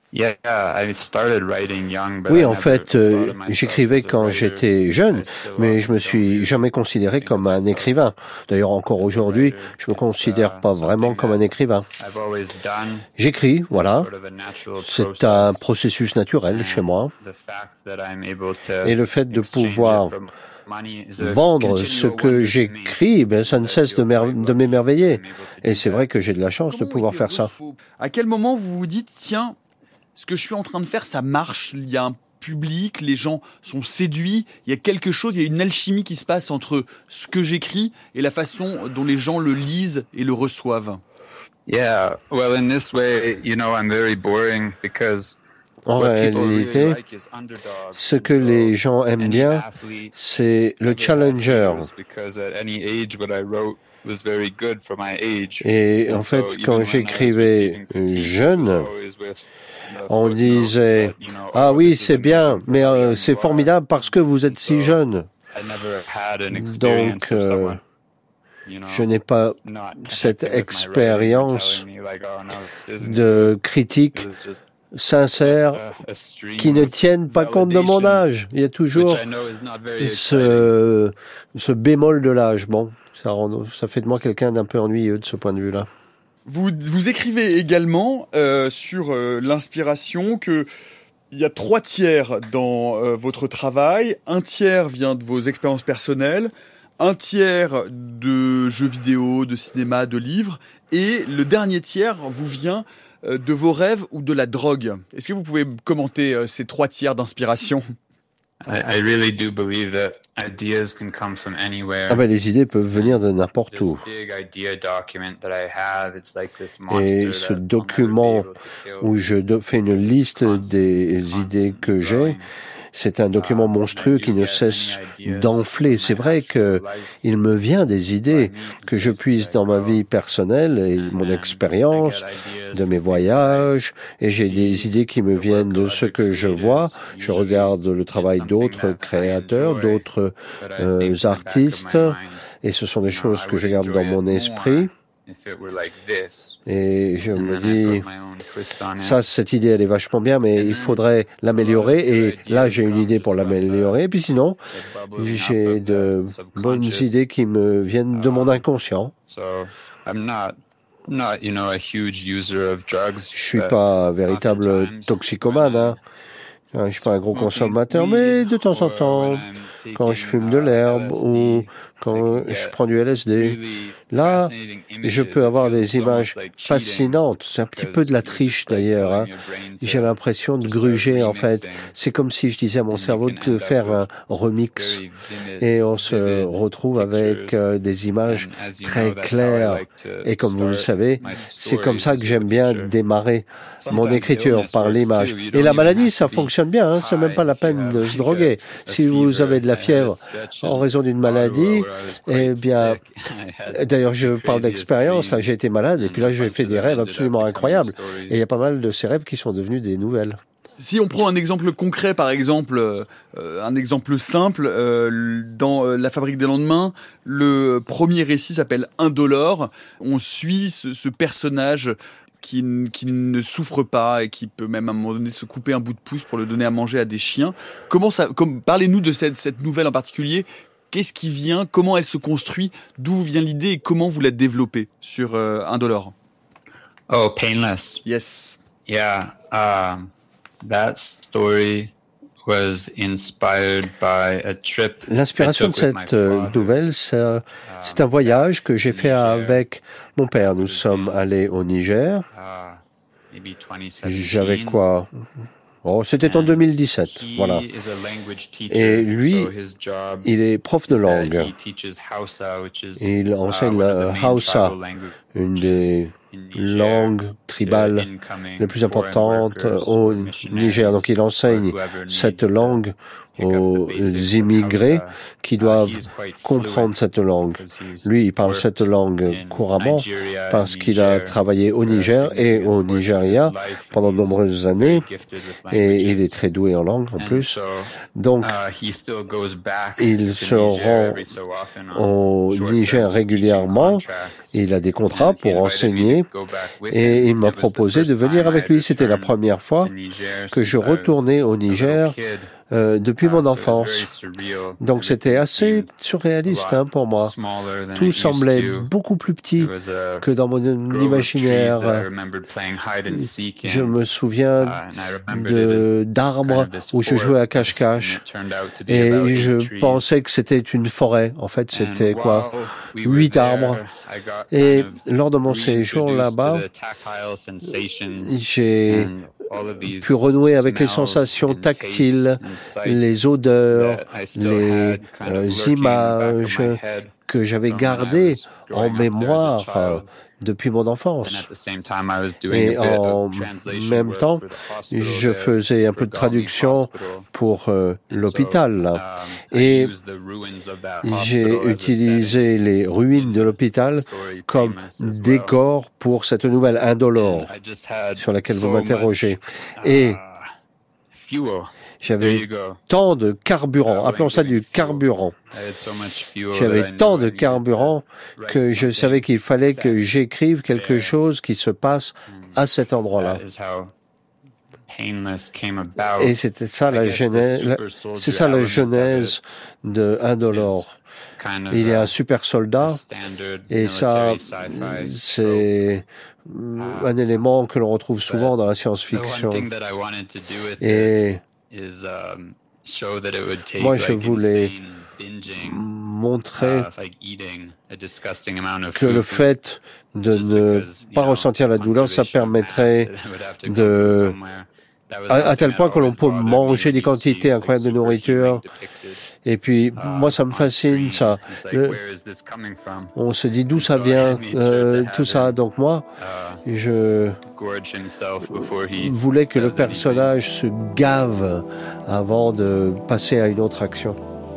S3: Oui, en fait, euh, j'écrivais quand j'étais jeune, mais je me suis jamais considéré comme un écrivain. D'ailleurs, encore aujourd'hui, je me considère pas vraiment comme un écrivain. J'écris, voilà. C'est un processus naturel chez moi. Et le fait de pouvoir vendre ce que j'écris, ben, ça ne cesse de, de m'émerveiller. Et c'est vrai que j'ai de la chance de pouvoir faire ça.
S1: À quel moment vous vous dites, tiens, ce que je suis en train de faire, ça marche, il y a un public, les gens sont séduits, il y a quelque chose, il y a une alchimie qui se passe entre ce que j'écris et la façon dont les gens le lisent et le reçoivent.
S2: Yeah, well, in this way, you know, I'm very boring because
S3: en réalité, ce que les gens aiment bien, c'est le challenger. Et en fait, quand j'écrivais jeune, on disait « Ah oui, c'est bien, mais euh, c'est formidable parce que vous êtes si jeune. » Donc, euh, je n'ai pas cette expérience de critique sincères qui ne tiennent pas compte de mon âge. Il y a toujours ce, ce bémol de l'âge. Bon, ça, rend, ça fait de moi quelqu'un d'un peu ennuyeux de ce point de vue-là.
S1: Vous, vous écrivez également euh, sur euh, l'inspiration que il y a trois tiers dans euh, votre travail. Un tiers vient de vos expériences personnelles, un tiers de jeux vidéo, de cinéma, de livres, et le dernier tiers vous vient euh, de vos rêves ou de la drogue. Est-ce que vous pouvez commenter euh, ces trois tiers d'inspiration ?
S2: I, I really do believe that ideas can come from anywhere.
S3: Ah ben, les idées peuvent venir de n'importe où. Et ce document où je fais une liste des idées que j'ai, c'est un document monstrueux qui ne cesse d'enfler. C'est vrai que il me vient des idées que je puise dans ma vie personnelle et mon expérience, de mes voyages, et j'ai des idées qui me viennent de ce que je vois. Je regarde le travail d'autres créateurs, d'autres euh, artistes, et ce sont des choses que je garde dans mon esprit. Et je me dis, ça, cette idée, elle est vachement bien, mais il faudrait l'améliorer. Et là, j'ai une idée pour l'améliorer. Et puis sinon, j'ai de bonnes idées qui me viennent de mon inconscient. Je suis pas un véritable toxicomane, hein. Je suis pas un gros consommateur, mais de temps en temps, quand je fume de l'herbe ou quand je prends du L S D, là, je peux avoir des images fascinantes. C'est un petit peu de la triche d'ailleurs, hein. J'ai l'impression de gruger en fait. C'est comme si je disais à mon cerveau de faire un remix et on se retrouve avec euh, des images très claires. Et comme vous le savez, c'est comme ça que j'aime bien démarrer mon écriture, par l'image. Et la maladie, ça fonctionne bien, hein. C'est même pas la peine de se droguer. Si vous avez de la fièvre en raison d'une maladie, eh bien, d'ailleurs, je parle d'expérience. Là, j'ai été malade et puis là, j'ai fait des rêves absolument incroyables. Et il y a pas mal de ces rêves qui sont devenus des nouvelles.
S1: Si on prend un exemple concret, par exemple, euh, un exemple simple, euh, dans euh, La Fabrique des lendemains, le premier récit s'appelle Indolore. On suit ce, ce personnage qui, qui ne souffre pas et qui peut même à un moment donné se couper un bout de pouce pour le donner à manger à des chiens. Comment ça, comme, parlez-nous de cette, cette nouvelle en particulier. Qu'est-ce qui vient? Comment elle se construit? D'où vient l'idée et comment vous la développez sur euh, Indolore?
S2: Oh, Painless.
S1: Yes.
S2: Yeah. Um, that story was inspired by a trip.
S3: L'inspiration de cette nouvelle, c'est, c'est un voyage que j'ai fait avec mon père. Nous sommes allés au Niger. J'avais quoi? Oh, c'était en deux mille dix-sept, voilà. Et lui, il est prof de langue. Il enseigne la Hausa, une des langues tribales les plus importantes au Niger. Donc il enseigne cette langue aux immigrés qui doivent comprendre cette langue. Lui, il parle cette langue couramment parce qu'il a travaillé au Niger et au Nigeria pendant de nombreuses années et il est très doué en langue en plus. Donc, il se rend au Niger régulièrement. Il a des contrats pour enseigner et il m'a proposé de venir avec lui. C'était la première fois que je retournais au Niger Euh, depuis mon enfance. Donc c'était assez surréaliste hein, pour moi. Tout semblait beaucoup plus petit que dans mon imaginaire. Je me souviens de, d'arbres où je jouais à cache-cache et je pensais que c'était une forêt. En fait, c'était quoi? Huit arbres. Et lors de mon séjour là-bas, j'ai pu renouer avec les sensations tactiles, les odeurs, les euh, images que j'avais gardées en mémoire euh, depuis mon enfance. Et en même temps, je faisais un peu de traduction pour euh, l'hôpital. Et j'ai utilisé les ruines de l'hôpital comme décor pour cette nouvelle Indolore sur laquelle vous m'interrogez. Et j'avais tant de carburant, appelons ça du carburant. J'avais tant de carburant que je savais qu'il fallait que j'écrive quelque chose qui se passe à cet endroit-là. Et c'était ça la genèse, la, c'est ça la genèse de Indolore. Il y a un super soldat, et ça, c'est un élément que l'on retrouve souvent dans la science-fiction. Et moi, je voulais montrer que le fait de ne pas ressentir la douleur, ça permettrait de... À, à tel point que l'on peut manger des quantités incroyables de nourriture. Et puis, moi, ça me fascine, ça. Le, on se dit d'où ça vient, euh, tout ça. Donc moi, je voulais que le personnage se gave avant de passer à une autre action.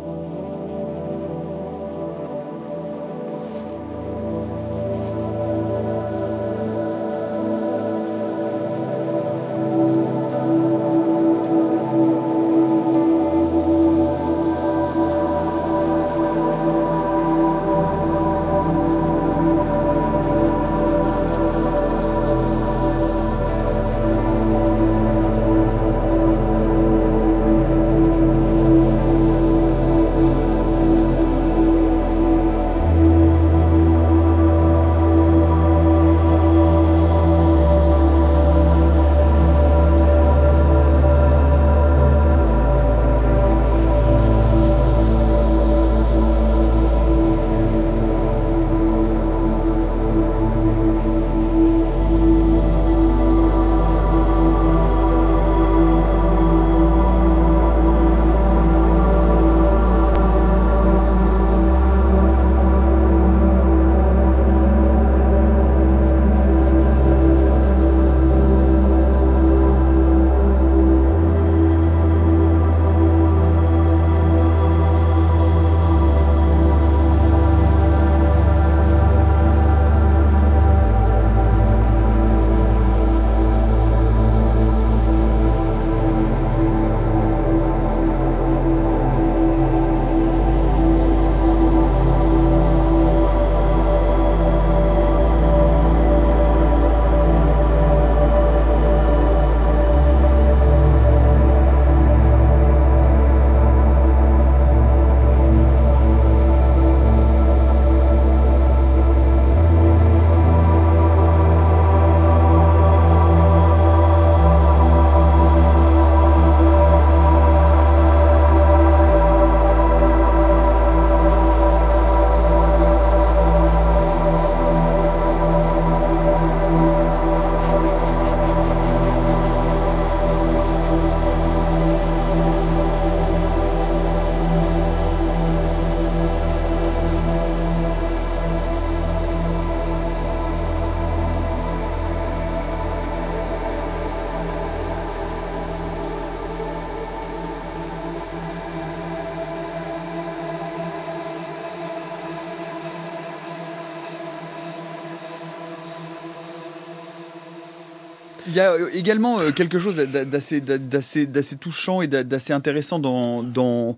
S1: Il y a également quelque chose d'assez, d'assez, d'assez touchant et d'assez intéressant dans, dans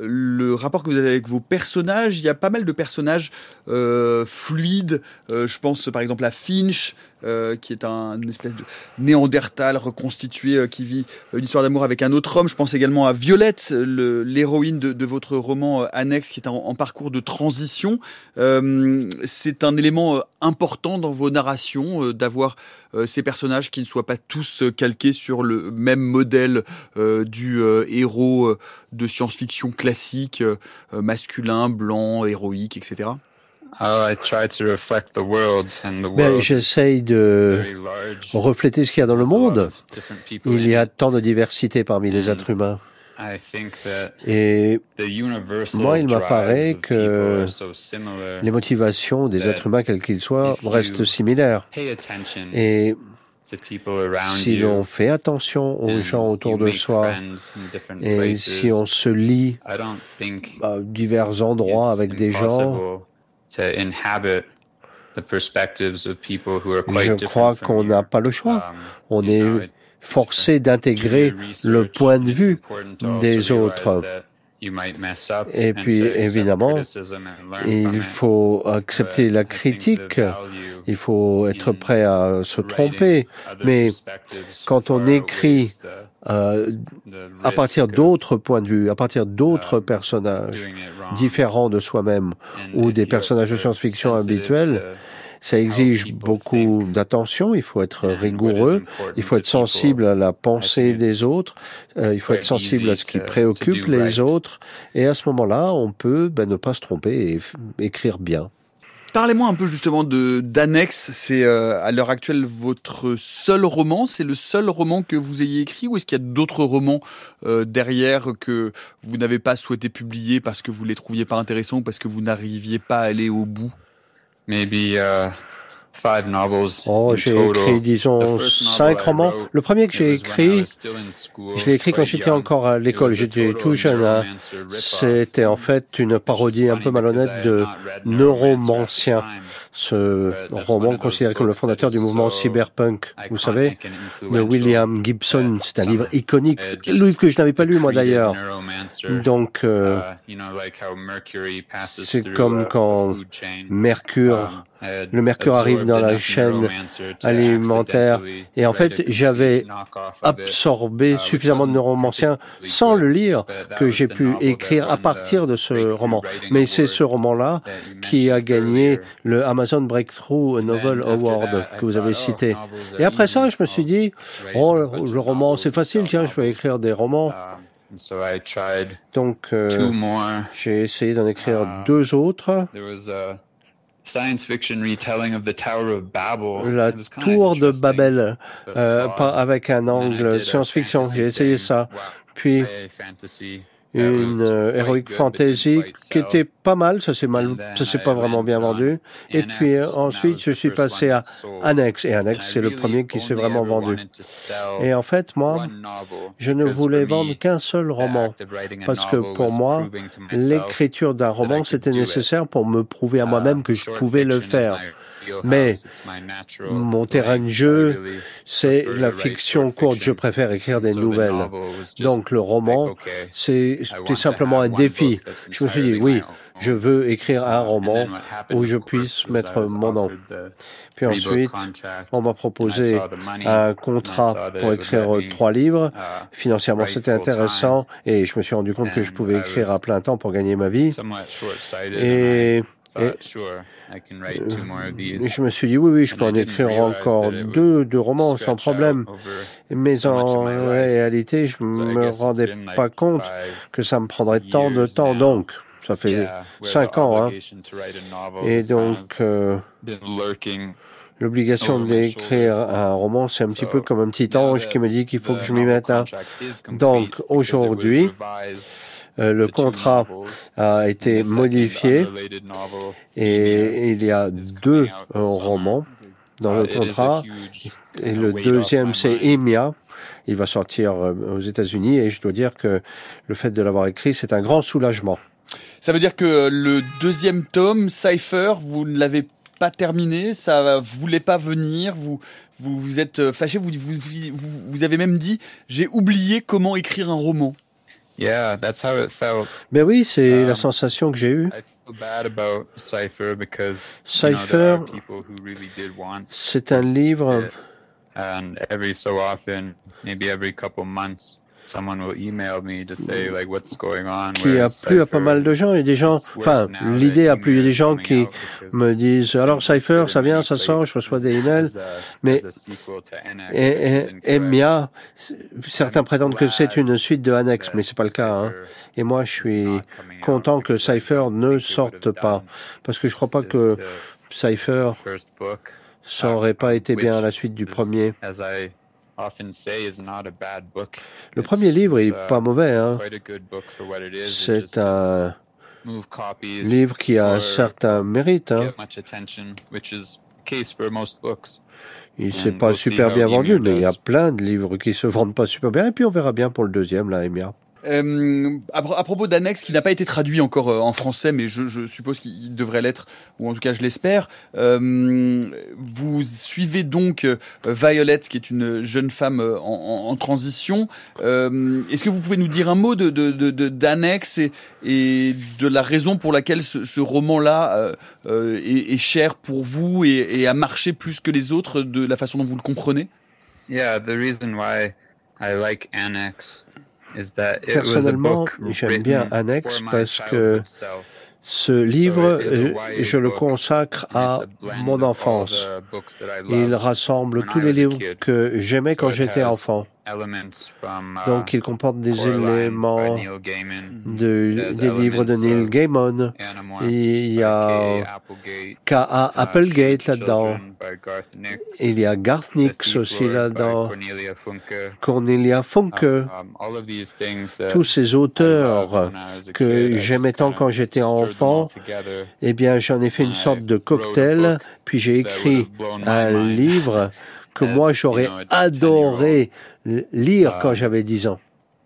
S1: le rapport que vous avez avec vos personnages. Il y a pas mal de personnages euh, fluides. Euh, je pense par exemple à Finch, euh, qui est un, une espèce de néandertal reconstitué, euh, qui vit une histoire d'amour avec un autre homme. Je pense également à Violette, le, l'héroïne de, de votre roman euh, Annexe, qui est en, en parcours de transition. Euh, c'est un élément euh, important dans vos narrations, euh, d'avoir euh, ces personnages qui ne soient pas tous euh, calqués sur le même modèle euh, du euh, héros euh, de science-fiction classique, euh, masculin, blanc, héroïque, et cetera.
S2: Oh, I try to reflect the world, and the world
S3: Ben, j'essaye de refléter ce qu'il y a dans le monde. Il y a tant de diversité parmi les êtres humains. Et moi, il m'apparaît que les motivations des êtres humains, quels qu'ils soient, restent similaires. Et si l'on fait attention aux gens autour de soi, et si on se lie à divers endroits avec des gens, je crois qu'on n'a pas le choix. On est forcé d'intégrer le point de vue des autres. Et puis, évidemment, il faut accepter la critique, il faut être prêt à se tromper. Mais quand on écrit euh, à partir d'autres points de vue, à partir d'autres personnages différents de soi-même ou des personnages de science-fiction habituels, ça exige beaucoup d'attention, il faut être rigoureux, il faut être sensible à la pensée des autres, euh, il faut être sensible à ce qui préoccupe les autres, et à ce moment-là, on peut ben, ne pas se tromper et f- écrire bien.
S1: Parlez-moi un peu justement de d'Annex. C'est euh, à l'heure actuelle votre seul roman. C'est le seul roman que vous ayez écrit, ou est-ce qu'il y a d'autres romans euh, derrière que vous n'avez pas souhaité publier parce que vous les trouviez pas intéressants ou parce que vous n'arriviez pas à aller au bout?
S2: Maybe uh, five novels.
S3: Oh,
S2: in
S3: j'ai
S2: total.
S3: écrit, disons,
S2: The first
S3: cinq
S2: novel I
S3: romans.
S2: wrote,
S3: Le premier que
S2: it
S3: j'ai
S2: was when I
S3: écrit,
S2: was still in school,
S3: je l'ai écrit quand
S2: quite
S3: j'étais
S2: young.
S3: encore à
S2: It
S3: l'école,
S2: was a
S3: j'étais
S2: total
S3: tout jeune. Hein.
S2: neuromancer rip-off.
S3: C'était en fait une parodie un peu malhonnête de Neuromancien, ce roman considéré comme le fondateur du mouvement cyberpunk, vous savez, de William Gibson. C'est un livre iconique, le livre que je n'avais pas lu moi d'ailleurs. Donc, euh, c'est comme quand Mercure, le mercure arrive dans la chaîne alimentaire. Et en fait, j'avais absorbé suffisamment de Neuromancien sans le lire que j'ai pu écrire à partir de ce roman. Mais c'est ce roman-là qui a gagné le Amazon Breakthrough Novel Award que vous avez cité. Et après ça, je me suis dit, oh, le roman, c'est facile, tiens, je vais écrire des romans. Donc, euh, j'ai essayé d'en écrire deux autres.
S2: Science fiction retelling of the Tower of Babel.
S3: La tour de Babel, euh, avec un angle science-fiction. J'ai essayé ça. Puis une euh, heroic fantasy qui était pas mal, ça s'est mal, ça s'est pas vraiment bien vendu. Et puis euh, ensuite, je suis passé à Annex, et Annex, c'est le premier qui s'est vraiment vendu. Et en fait, moi, je ne voulais vendre qu'un seul roman, parce que pour moi, l'écriture d'un roman, c'était nécessaire pour me prouver à moi-même que je pouvais le faire. Mais mon terrain de jeu, c'est la fiction courte. Je préfère écrire des nouvelles. Donc le roman, c'est simplement un défi. Je me suis dit, oui, je veux écrire un roman où je puisse mettre mon nom. Puis ensuite, on m'a proposé un contrat pour écrire trois livres. Financièrement, c'était intéressant et je me suis rendu compte que je pouvais écrire à plein temps pour gagner ma vie. Et... Et, je me suis dit, oui, oui, je peux en écrire encore deux, deux romans sans problème. Mais en réalité, je ne me rendais pas compte que ça me prendrait tant de temps. Donc, ça fait cinq ans. Hein. Et donc, euh, l'obligation d'écrire un roman, c'est un petit peu comme un petit ange qui me dit qu'il faut que je m'y mette. Hein. Donc, aujourd'hui, Euh, le contrat a été modifié et il y a deux euh, romans dans le contrat. Et le deuxième, c'est Emia. Il va sortir euh, aux États-Unis et je dois dire que le fait de l'avoir écrit, c'est un grand soulagement.
S1: Ça veut dire que le deuxième tome, Cypher, vous ne l'avez pas terminé, ça voulait pas venir, vous vous, vous êtes fâché, vous, vous, vous, vous avez même dit « j'ai oublié comment écrire un roman ».
S2: Yeah, that's how it felt.
S3: Ben oui, c'est
S2: um,
S3: la sensation que j'ai eue.
S2: I feel bad about Cypher because
S3: Cypher,
S2: you know, there are people who really did want
S3: c'est un livre.
S2: it, and every so often, maybe every couple months, someone will email me to say like what's going on.
S3: Qui a plu à pas mal de gens et des gens, enfin, l'idée a plu. Il y a des gens qui me disent, alors Cypher, ça vient, ça sort, je reçois des emails, mais Emia, certains prétendent que c'est une suite de Annex, mais c'est pas le cas. Hein. Et moi, je suis content que Cypher ne sorte pas, parce que je crois pas que Cypher ça aurait pas été bien la suite du premier. Le premier livre est pas mauvais. Hein. C'est un livre qui a un certain mérite. Hein. Il ne s'est pas super bien vendu, mais il y a plein de livres qui se vendent pas super bien. Et puis on verra bien pour le deuxième, là, Emia.
S1: Euh, à, à propos d'Annex, qui n'a pas été traduit encore euh, en français, mais je, je suppose qu'il devrait l'être, ou en tout cas je l'espère. Euh, vous suivez donc euh, Violet, qui est une jeune femme euh, en, en, en transition. Euh, est-ce que vous pouvez nous dire un mot de, de, de, de, d'Annex et, et de la raison pour laquelle ce, ce roman-là euh, euh, est, est cher pour vous et, et a marché plus que les autres, de la façon dont vous le comprenez?
S2: Yeah, the reason why I like Annex.
S3: Personnellement, j'aime bien Annex parce que ce livre, je le consacre à mon enfance. Il rassemble tous les livres que j'aimais quand j'étais enfant. Donc, il comporte des éléments de, des livres de Neil Gaiman. Il y a K A Applegate là-dedans. Il y a Garth Nix aussi là-dedans. Cornelia Funke. Tous ces auteurs que j'aimais tant quand j'étais enfant, eh bien, j'en ai fait une sorte de cocktail, puis j'ai écrit un livre que moi j'aurais adoré lire quand j'avais dix ans.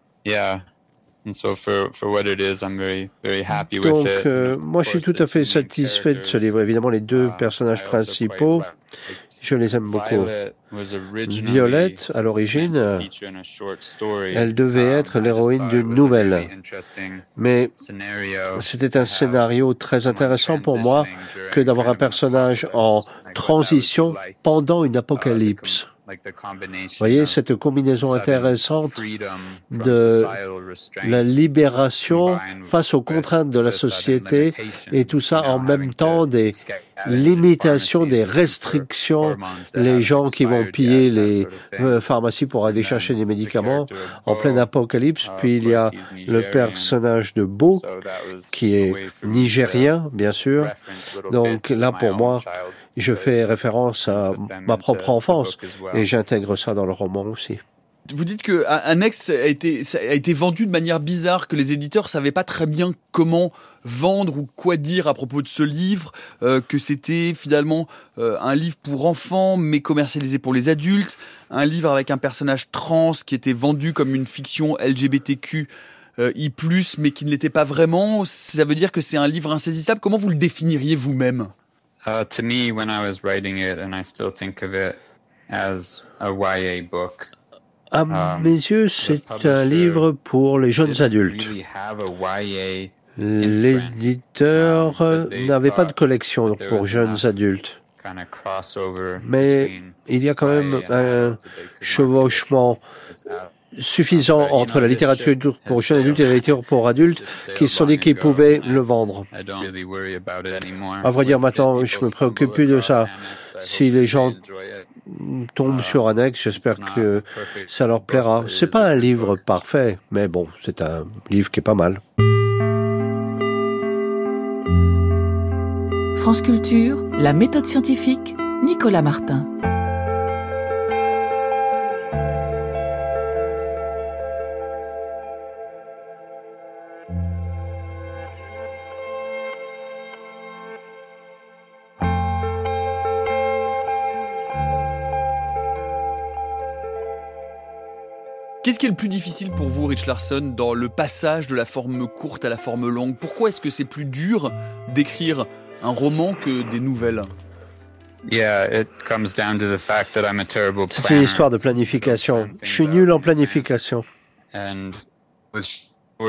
S3: Donc, euh, moi je suis tout à fait satisfait de ce livre. Évidemment, les deux personnages principaux, je les aime beaucoup. Violette, à l'origine, elle devait être l'héroïne d'une nouvelle. Mais c'était un scénario très intéressant pour moi que d'avoir un personnage en transition pendant une apocalypse. Vous voyez, cette combinaison intéressante de la libération face aux contraintes de la société et tout ça en même temps, des limitations, des restrictions, les gens qui vont piller les pharmacies pour aller chercher des médicaments en pleine apocalypse. Puis il y a le personnage de Bo qui est nigérien, bien sûr. Donc là, pour moi, je fais référence à ma propre enfance et j'intègre ça dans le roman aussi.
S1: Vous dites que Annex a été, a été vendu de manière bizarre, que les éditeurs savaient pas très bien comment vendre ou quoi dire à propos de ce livre, euh, que c'était finalement euh, un livre pour enfants mais commercialisé pour les adultes, un livre avec un personnage trans qui était vendu comme une fiction L G B T Q euh, I plus, mais qui ne l'était pas vraiment. Ça veut dire que c'est un livre insaisissable. Comment vous le définiriez vous-même?
S2: Uh, to me, when I was writing it, and I still think of it as a Y A book.
S3: À mes yeux, c'est un livre pour les jeunes adultes. L'éditeur n'avait pas de collection pour jeunes adultes. Mais il y a quand même un chevauchement suffisant entre la littérature pour jeunes adultes et la littérature pour adultes qui se sont dit qu'ils pouvaient le vendre. À vrai dire, maintenant, je me préoccupe plus de ça. Si les gens tombent sur Annex, j'espère que ça leur plaira. C'est pas un livre parfait, mais bon, c'est un livre qui est pas mal.
S4: France Culture, la méthode scientifique, Nicolas Martin.
S1: Qu'est-ce qui est le plus difficile pour vous, Rich Larson, dans le passage de la forme courte à la forme longue? Pourquoi est-ce que c'est plus dur d'écrire un roman que des nouvelles?
S3: C'est une histoire de planification. Je suis nul en planification. Quand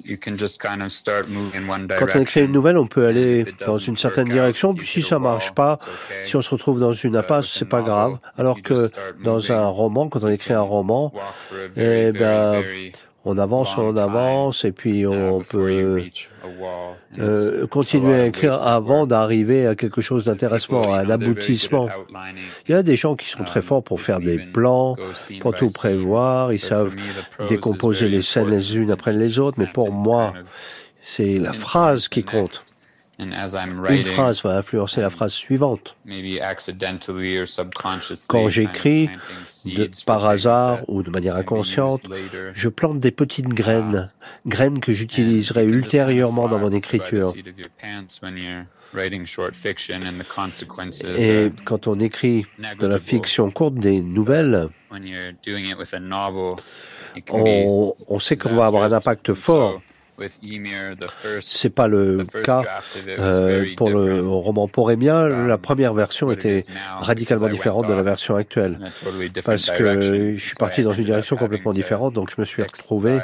S3: on écrit une nouvelle, on peut aller dans une certaine direction, puis si ça marche pas, si on se retrouve dans une impasse, c'est pas grave. Alors que dans un roman, quand on écrit un roman, eh ben, on avance, on avance, et puis on peut euh, continuer à écrire avant d'arriver à quelque chose d'intéressant, à un aboutissement. Il y a des gens qui sont très forts pour faire des plans, pour tout prévoir, ils savent décomposer les scènes les unes après les autres, mais pour moi, c'est la phrase qui compte. Une phrase va influencer la phrase suivante. Quand j'écris, de, par hasard ou de manière inconsciente, je plante des petites graines, graines que j'utiliserai ultérieurement dans mon écriture. Et quand on écrit de la fiction courte, des nouvelles, on, on sait qu'on va avoir un impact fort. C'est pas le cas euh, pour le roman. Pour Émir, la première version était radicalement différente de la version actuelle, parce que je suis parti dans une direction complètement différente, donc je me suis retrouvé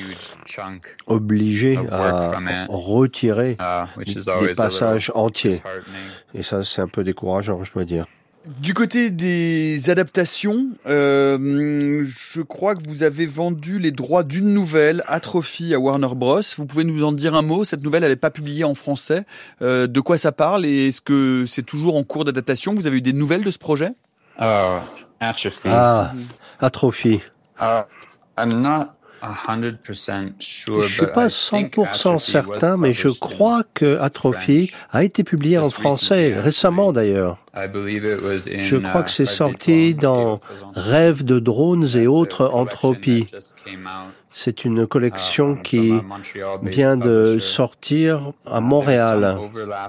S3: obligé à retirer des passages entiers. Et ça, c'est un peu décourageant, je dois dire.
S1: Du côté des adaptations, euh, je crois que vous avez vendu les droits d'une nouvelle, Atrophy, à Warner Bros. Vous pouvez nous en dire un mot? Cette nouvelle, elle n'est pas publiée en français. Euh, de quoi ça parle et est-ce que c'est toujours en cours d'adaptation? Vous avez eu des nouvelles de ce projet?
S2: Oh, Atrophy.
S3: Ah, Atrophy.
S2: Uh, I'm not one hundred percent sure,
S3: je suis pas cent pour cent certain, mais je crois que Atrophy a été publié en français, récemment d'ailleurs. Je crois que c'est sorti dans Rêve de drones et autres Entropie. C'est une collection qui vient de sortir à Montréal.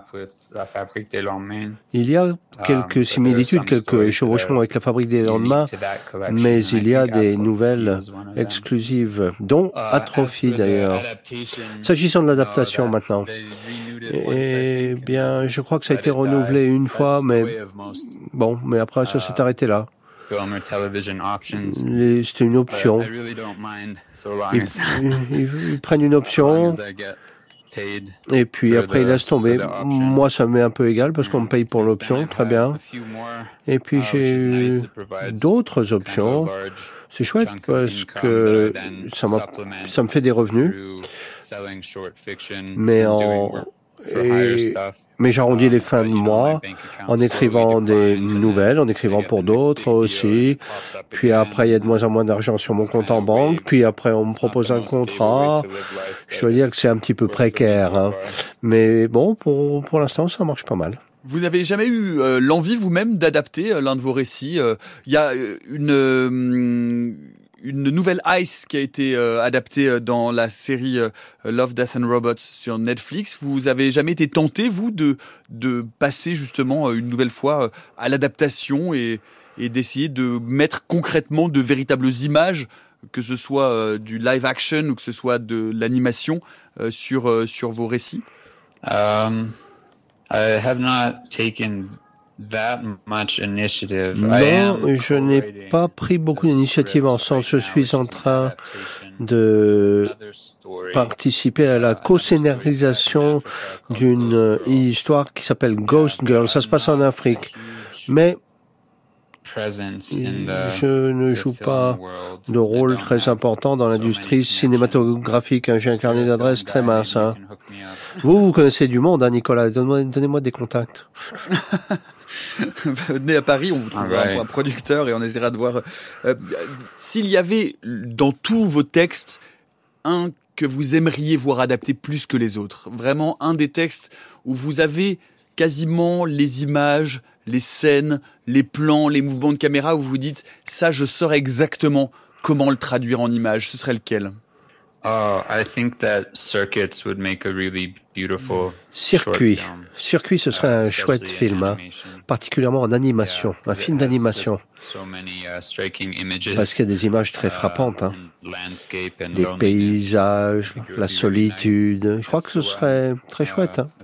S3: Il y a quelques similitudes, quelques chevauchements avec la Fabrique des lendemains, mais il y a des nouvelles exclusives, dont Atrophy d'ailleurs. S'agissant de l'adaptation maintenant, eh bien, je crois que ça a été renouvelé une fois, mais bon, mais après ça s'est arrêté là. C'était une option. Ils, ils, ils prennent une option. Et puis après, il laisse tomber. Moi, ça m'est un peu égal parce qu'on me paye pour l'option, très bien. Et puis j'ai eu d'autres options. C'est chouette parce que ça, m'a, ça me fait des revenus. Mais en... Et, mais j'arrondis les fins de mois en écrivant des nouvelles, en écrivant pour d'autres aussi. Puis après, il y a de moins en moins d'argent sur mon compte en banque. Puis après, on me propose un contrat. Je dois dire que c'est un petit peu précaire, hein. Mais bon, pour, pour l'instant, ça marche pas mal.
S1: Vous n'avez jamais eu euh, l'envie vous-même d'adapter euh, l'un de vos récits? Il euh, y a une... Euh, une nouvelle Ice qui a été euh, adaptée dans la série euh, Love, Death and Robots sur Netflix. Vous avez jamais été tenté, vous, de, de passer justement une nouvelle fois euh, à l'adaptation et, et d'essayer de mettre concrètement de véritables images, que ce soit euh, du live action ou que ce soit de l'animation euh, sur, euh, sur vos récits?
S2: um, I have not taken that much initiative.
S3: Non, je n'ai pas pris beaucoup d'initiatives en sens. Je suis en train de participer à la co-scénarisation d'une histoire qui s'appelle Ghost Girl. Ça se passe en Afrique. Mais je ne joue pas de rôle très important dans l'industrie cinématographique. J'ai un carnet d'adresses très mince. Hein. Vous, vous connaissez du monde, hein, Nicolas. Donnez-moi, donnez-moi des contacts.
S1: Venez à Paris, on vous trouvera right. un, un producteur et on essaiera de voir. Euh, s'il y avait dans tous vos textes un que vous aimeriez voir adapté plus que les autres, vraiment un des textes où vous avez quasiment les images, les scènes, les plans, les mouvements de caméra où vous vous dites ça, je saurais exactement comment le traduire en images, ce serait lequel?
S2: Oh, I think that circuits would make a really beautiful
S3: Circuit. Circuit, ce serait un chouette film, hein, particulièrement en animation, un film d'animation. Parce qu'il y a des images très frappantes, hein. Des paysages, la solitude. Je crois que ce serait très chouette. Hein.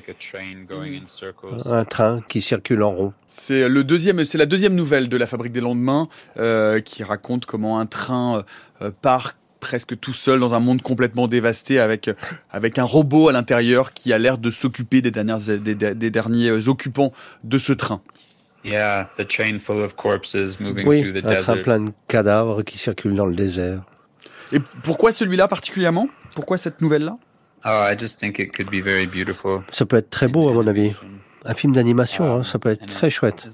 S3: Un train qui circule en rond.
S1: C'est le deuxième, c'est la deuxième nouvelle de La Fabrique des lendemains euh, qui raconte comment un train euh, part presque tout seul dans un monde complètement dévasté avec avec un robot à l'intérieur qui a l'air de s'occuper des dernières des, des derniers occupants de ce train.
S2: Yeah, the train full of corpses moving
S3: oui,
S2: through the
S3: un
S2: desert.
S3: train plein de cadavres qui circulent dans le désert.
S1: Et pourquoi celui-là particulièrement? Pourquoi cette nouvelle-là?
S2: Oh, I just think it could be very beautiful.
S3: Ça peut être très beau à mon avis. Un film d'animation, hein, ça peut être très chouette.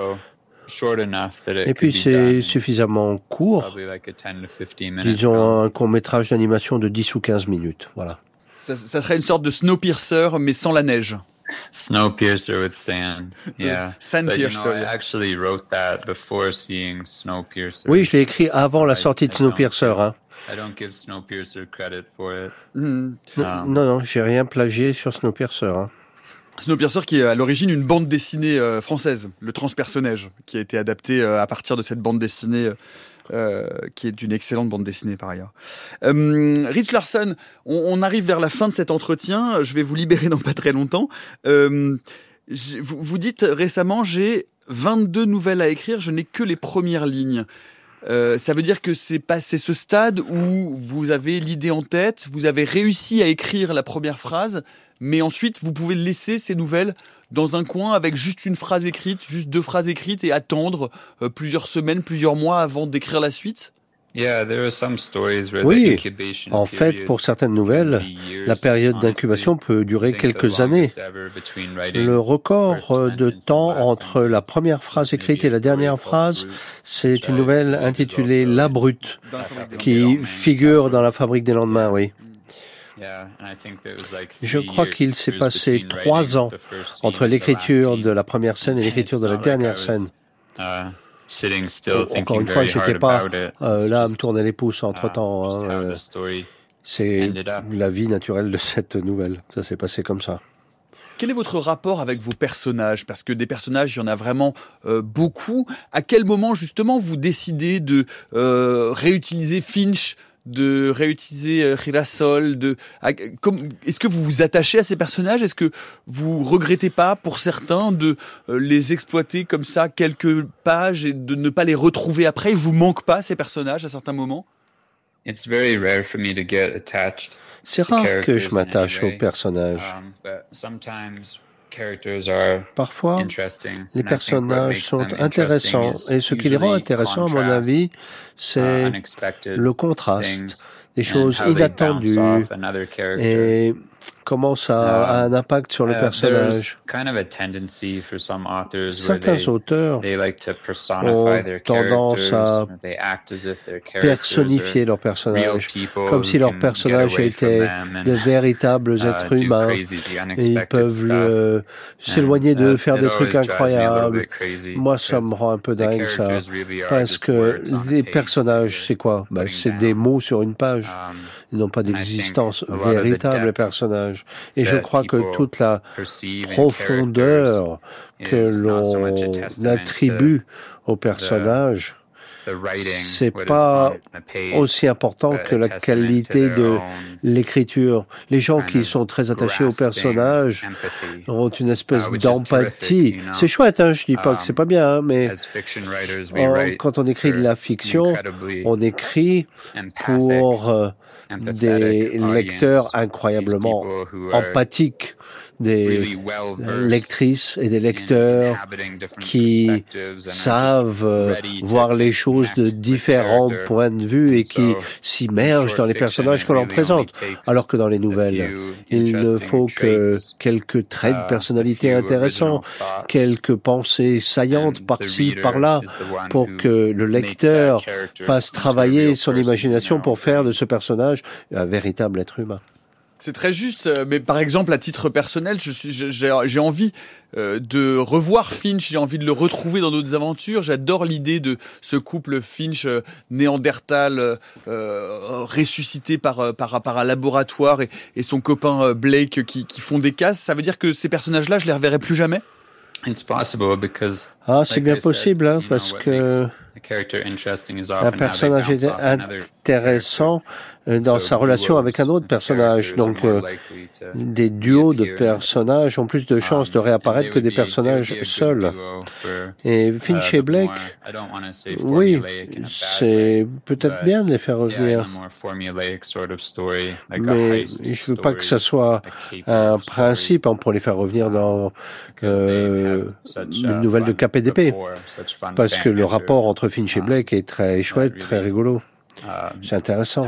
S3: Et puis c'est suffisamment court, disons un court-métrage d'animation de dix ou quinze minutes, voilà.
S1: Ça, ça serait une sorte de Snowpiercer, mais sans la neige.
S2: Snowpiercer with sand, yeah.
S1: Sandpiercer.
S2: You know, I actually wrote that before seeing Snowpiercer.
S3: Oui, je l'ai écrit avant la sortie de Snowpiercer, hein.
S2: I don't give Snowpiercer credit for it.
S1: Mm.
S3: Non, um, non, non, j'ai rien plagié sur Snowpiercer, hein.
S1: Snowpiercer qui est à l'origine une bande dessinée euh, française, le Transpersonnage, qui a été adapté euh, à partir de cette bande dessinée, euh, qui est une excellente bande dessinée par ailleurs. Euh, Rich Larson, on, on arrive vers la fin de cet entretien, je vais vous libérer dans pas très longtemps. Euh, vous, vous dites récemment, j'ai vingt-deux nouvelles à écrire, je n'ai que les premières lignes. Euh, ça veut dire que c'est pas, c'est ce stade où vous avez l'idée en tête, vous avez réussi à écrire la première phrase, mais ensuite vous pouvez laisser ces nouvelles dans un coin avec juste une phrase écrite, juste deux phrases écrites et attendre euh, plusieurs semaines, plusieurs mois avant d'écrire la suite.
S3: Oui, en fait, pour certaines nouvelles, la période d'incubation peut durer quelques années. Le record de temps entre la première phrase écrite et la dernière phrase, c'est une nouvelle intitulée La Brute, qui figure dans La Fabrique des lendemains, oui. Je crois qu'il s'est passé trois ans entre l'écriture de la première scène et l'écriture de la dernière scène. Encore une fois, je n'étais pas euh, là à me tourner les pouces entre-temps. Hein, euh, c'est la vie naturelle de cette nouvelle. Ça s'est passé comme ça.
S1: Quel est votre rapport avec vos personnages ? Parce que des personnages, il y en a vraiment euh, beaucoup. À quel moment, justement, vous décidez de euh, réutiliser Finch, de réutiliser euh, Girasol, de à, comme, est-ce que vous vous attachez à ces personnages ? Est-ce que vous regrettez pas, pour certains, de euh, les exploiter comme ça quelques pages et de ne pas les retrouver après ? Il vous manque pas ces personnages à certains moments ?
S2: It's very rare for me to get attached.
S3: C'est rare que je m'attache aux personnages. Parfois, les personnages sont intéressants et ce qui les rend intéressants, à mon avis, c'est le contraste, des choses inattendues et comment ça a un impact sur le personnage. Certains auteurs ont tendance à personnifier leurs personnages, comme si leurs personnages étaient de véritables êtres humains. Et ils peuvent le, s'éloigner de faire des trucs incroyables. Moi, ça me rend un peu dingue, ça. Parce que les personnages, c'est quoi ? Ben, c'est des mots sur une page. Ils n'ont pas d'existence véritable, les personnages. Et je crois que toute la profondeur que l'on attribue aux personnages, c'est pas aussi important que la qualité de l'écriture. Les gens qui sont très attachés aux personnages ont une espèce d'empathie. C'est chouette, hein, je dis pas que c'est pas bien, hein, mais en, quand on écrit de la fiction, on écrit pour euh, des lecteurs incroyablement empathiques, des lectrices et des lecteurs qui savent voir les choses de différents points de vue et qui s'immergent dans les personnages qu'on leur présente. Alors que dans les nouvelles, il ne faut que quelques traits de personnalité intéressants, quelques pensées saillantes par-ci, par-là, pour que le lecteur fasse travailler son imagination pour faire de ce personnage un véritable être humain.
S1: C'est très juste, mais par exemple, à titre personnel, je suis, j'ai, j'ai envie euh, de revoir Finch, j'ai envie de le retrouver dans d'autres aventures. J'adore l'idée de ce couple Finch euh, néandertal euh, ressuscité par, par par un laboratoire et, et son copain euh, Blake qui, qui font des casses. Ça veut dire que ces personnages-là, je les reverrai plus jamais ?
S3: Ah, c'est bien possible, hein, parce que un personnage est intéressant dans sa relation avec un autre personnage. Donc, euh, des duos de personnages ont plus de chances de réapparaître que des personnages seuls. Et Finch et Blake, oui, c'est peut-être bien de les faire revenir. Mais je veux pas que ça soit un principe hein, pour les faire revenir dans euh, une nouvelle de K P D P. Parce que le rapport entre Finch et Blake est très chouette, très rigolo. C'est intéressant.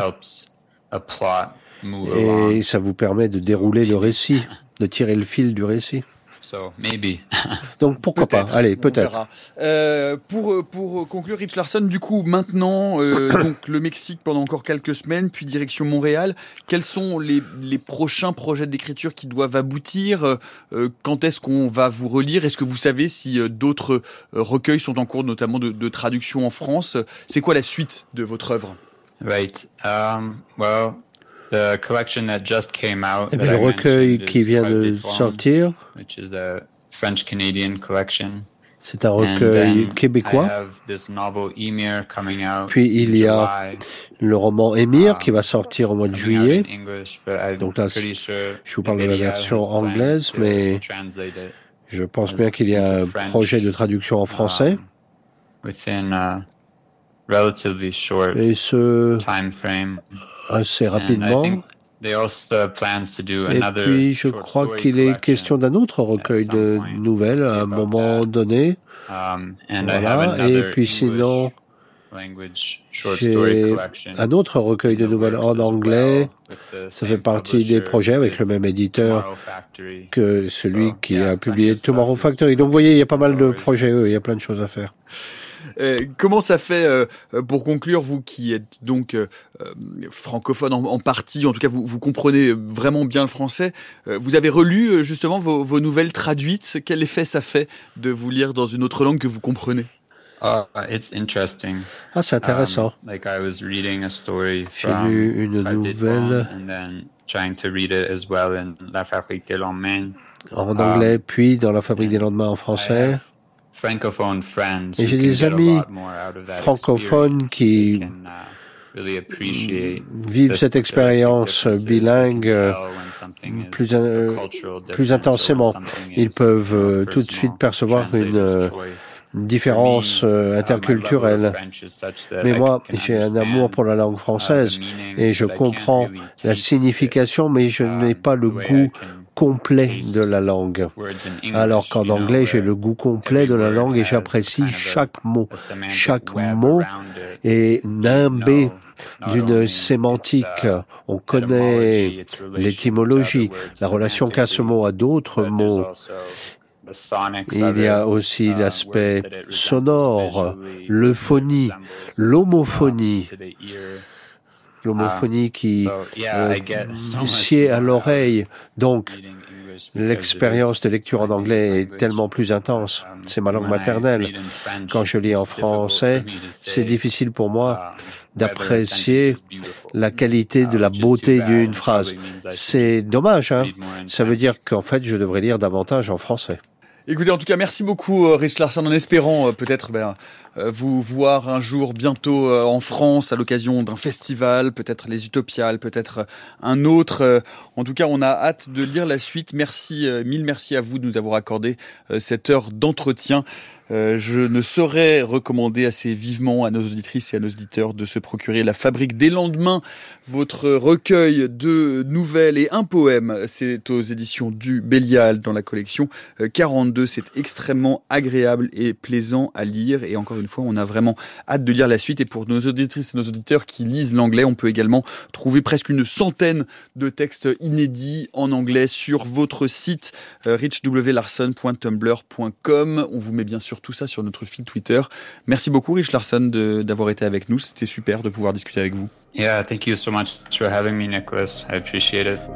S3: Et ça vous permet de dérouler le récit, de tirer le fil du récit. Donc pourquoi peut-être, pas ? Allez, peut-être.
S1: Euh, pour pour conclure, Rich Larson, du coup, maintenant, euh, donc le Mexique pendant encore quelques semaines, puis direction Montréal. Quels sont les les prochains projets d'écriture qui doivent aboutir ? euh, Quand est-ce qu'on va vous relire ? Est-ce que vous savez si euh, d'autres euh, recueils sont en cours, notamment de, de traduction en France ? C'est quoi la suite de votre œuvre ?
S2: Right. Um, well, the collection that just came out.
S3: Et bien, le recueil qui vient de sortir,
S2: which is a French-Canadian collection.
S3: C'est un recueil québécois. Puis il y a le roman Émir qui va sortir au mois de juillet. Donc là, je vous parle de la version anglaise, mais je pense bien qu'il y a un projet de traduction en français. Et ce, assez rapidement. Et puis, je crois qu'il est question d'un autre recueil de nouvelles à un moment donné. Voilà. Et puis sinon, j'ai un autre recueil de nouvelles en anglais. Ça fait partie des projets avec le même éditeur que celui qui a publié Tomorrow Factory. Donc, vous voyez, il y a pas mal de projets, il y a plein de choses à faire.
S1: Euh, comment ça fait, euh, pour conclure, vous qui êtes donc euh, francophone en, en partie, en tout cas vous, vous comprenez vraiment bien le français, euh, vous avez relu justement vos, vos nouvelles traduites. Quel effet ça fait de vous lire dans une autre langue que vous comprenez?
S2: Uh, it's interesting.
S3: Ah, c'est intéressant.
S2: Um, like I was reading a story
S3: J'ai lu une nouvelle
S2: and then trying to read it as well in La Fabrique des lendemains.
S3: En anglais, um, puis dans La Fabrique des lendemains en français. Et j'ai des amis francophones qui vivent cette expérience bilingue plus, euh, plus intensément. Ils peuvent euh, tout de suite percevoir une euh, différence euh, interculturelle. Mais moi, j'ai un amour pour la langue française et je comprends la signification, mais je n'ai pas le goût complet de la langue. Alors qu'en anglais, j'ai le goût complet de la langue et j'apprécie chaque mot. Chaque mot est nimbé d'une sémantique. On connaît l'étymologie, la relation qu'a ce mot à d'autres mots. Il y a aussi l'aspect sonore, l'euphonie, l'homophonie. L'homophonie qui euh, sied à l'oreille. Donc, l'expérience de lecture en anglais est tellement plus intense. C'est ma langue maternelle. Quand je lis en français, c'est difficile pour moi d'apprécier la qualité de la beauté d'une phrase. C'est dommage, hein? Ça veut dire qu'en fait, je devrais lire davantage en français.
S1: Écoutez, en tout cas, merci beaucoup, Rich Larson, en espérant euh, peut-être ben, euh, vous voir un jour bientôt euh, en France à l'occasion d'un festival, peut-être les Utopiales, peut-être euh, un autre. Euh, en tout cas, on a hâte de lire la suite. Merci, euh, mille merci à vous de nous avoir accordé euh, cette heure d'entretien. Euh, je ne saurais recommander assez vivement à nos auditrices et à nos auditeurs de se procurer La Fabrique des lendemains, votre recueil de nouvelles et un poème. C'est aux éditions du Bélial dans la collection quarante-deux. C'est extrêmement agréable et plaisant à lire. Et encore une fois, on a vraiment hâte de lire la suite. Et pour nos auditrices et nos auditeurs qui lisent l'anglais, on peut également trouver presque une centaine de textes inédits en anglais sur votre site euh, rich w larson point tumblr point com. On vous met bien sûr tout ça sur notre fil Twitter. Merci beaucoup, Rich Larson, de, d'avoir été avec nous. C'était super de pouvoir discuter avec vous.
S2: Yeah, thank you so much for having me, Nicholas. I appreciate it.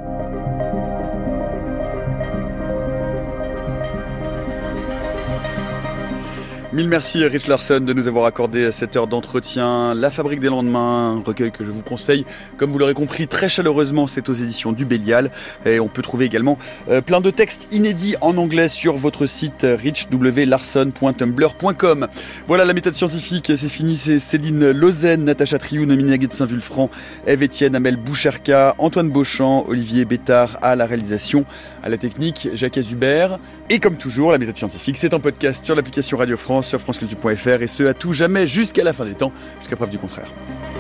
S1: Mille merci, Rich Larson, de nous avoir accordé cette heure d'entretien. La Fabrique des lendemains, un recueil que je vous conseille, comme vous l'aurez compris, très chaleureusement. C'est aux éditions du Bélial. Et on peut trouver également euh, plein de textes inédits en anglais sur votre site rich w larson point tumblr point com. Voilà, la méthode scientifique, c'est fini. C'est Céline Lausanne, Natacha Trioun, Minia Guet-Saint-Vulfranc, Ève Etienne, Amel Boucherka, Antoine Beauchamp, Olivier Bétard à la réalisation, à la technique, Jacques Azubert. Et comme toujours, la méthode scientifique, c'est un podcast sur l'application Radio France, sur franceculture point f r, et ce à tout jamais, jusqu'à la fin des temps, jusqu'à preuve du contraire.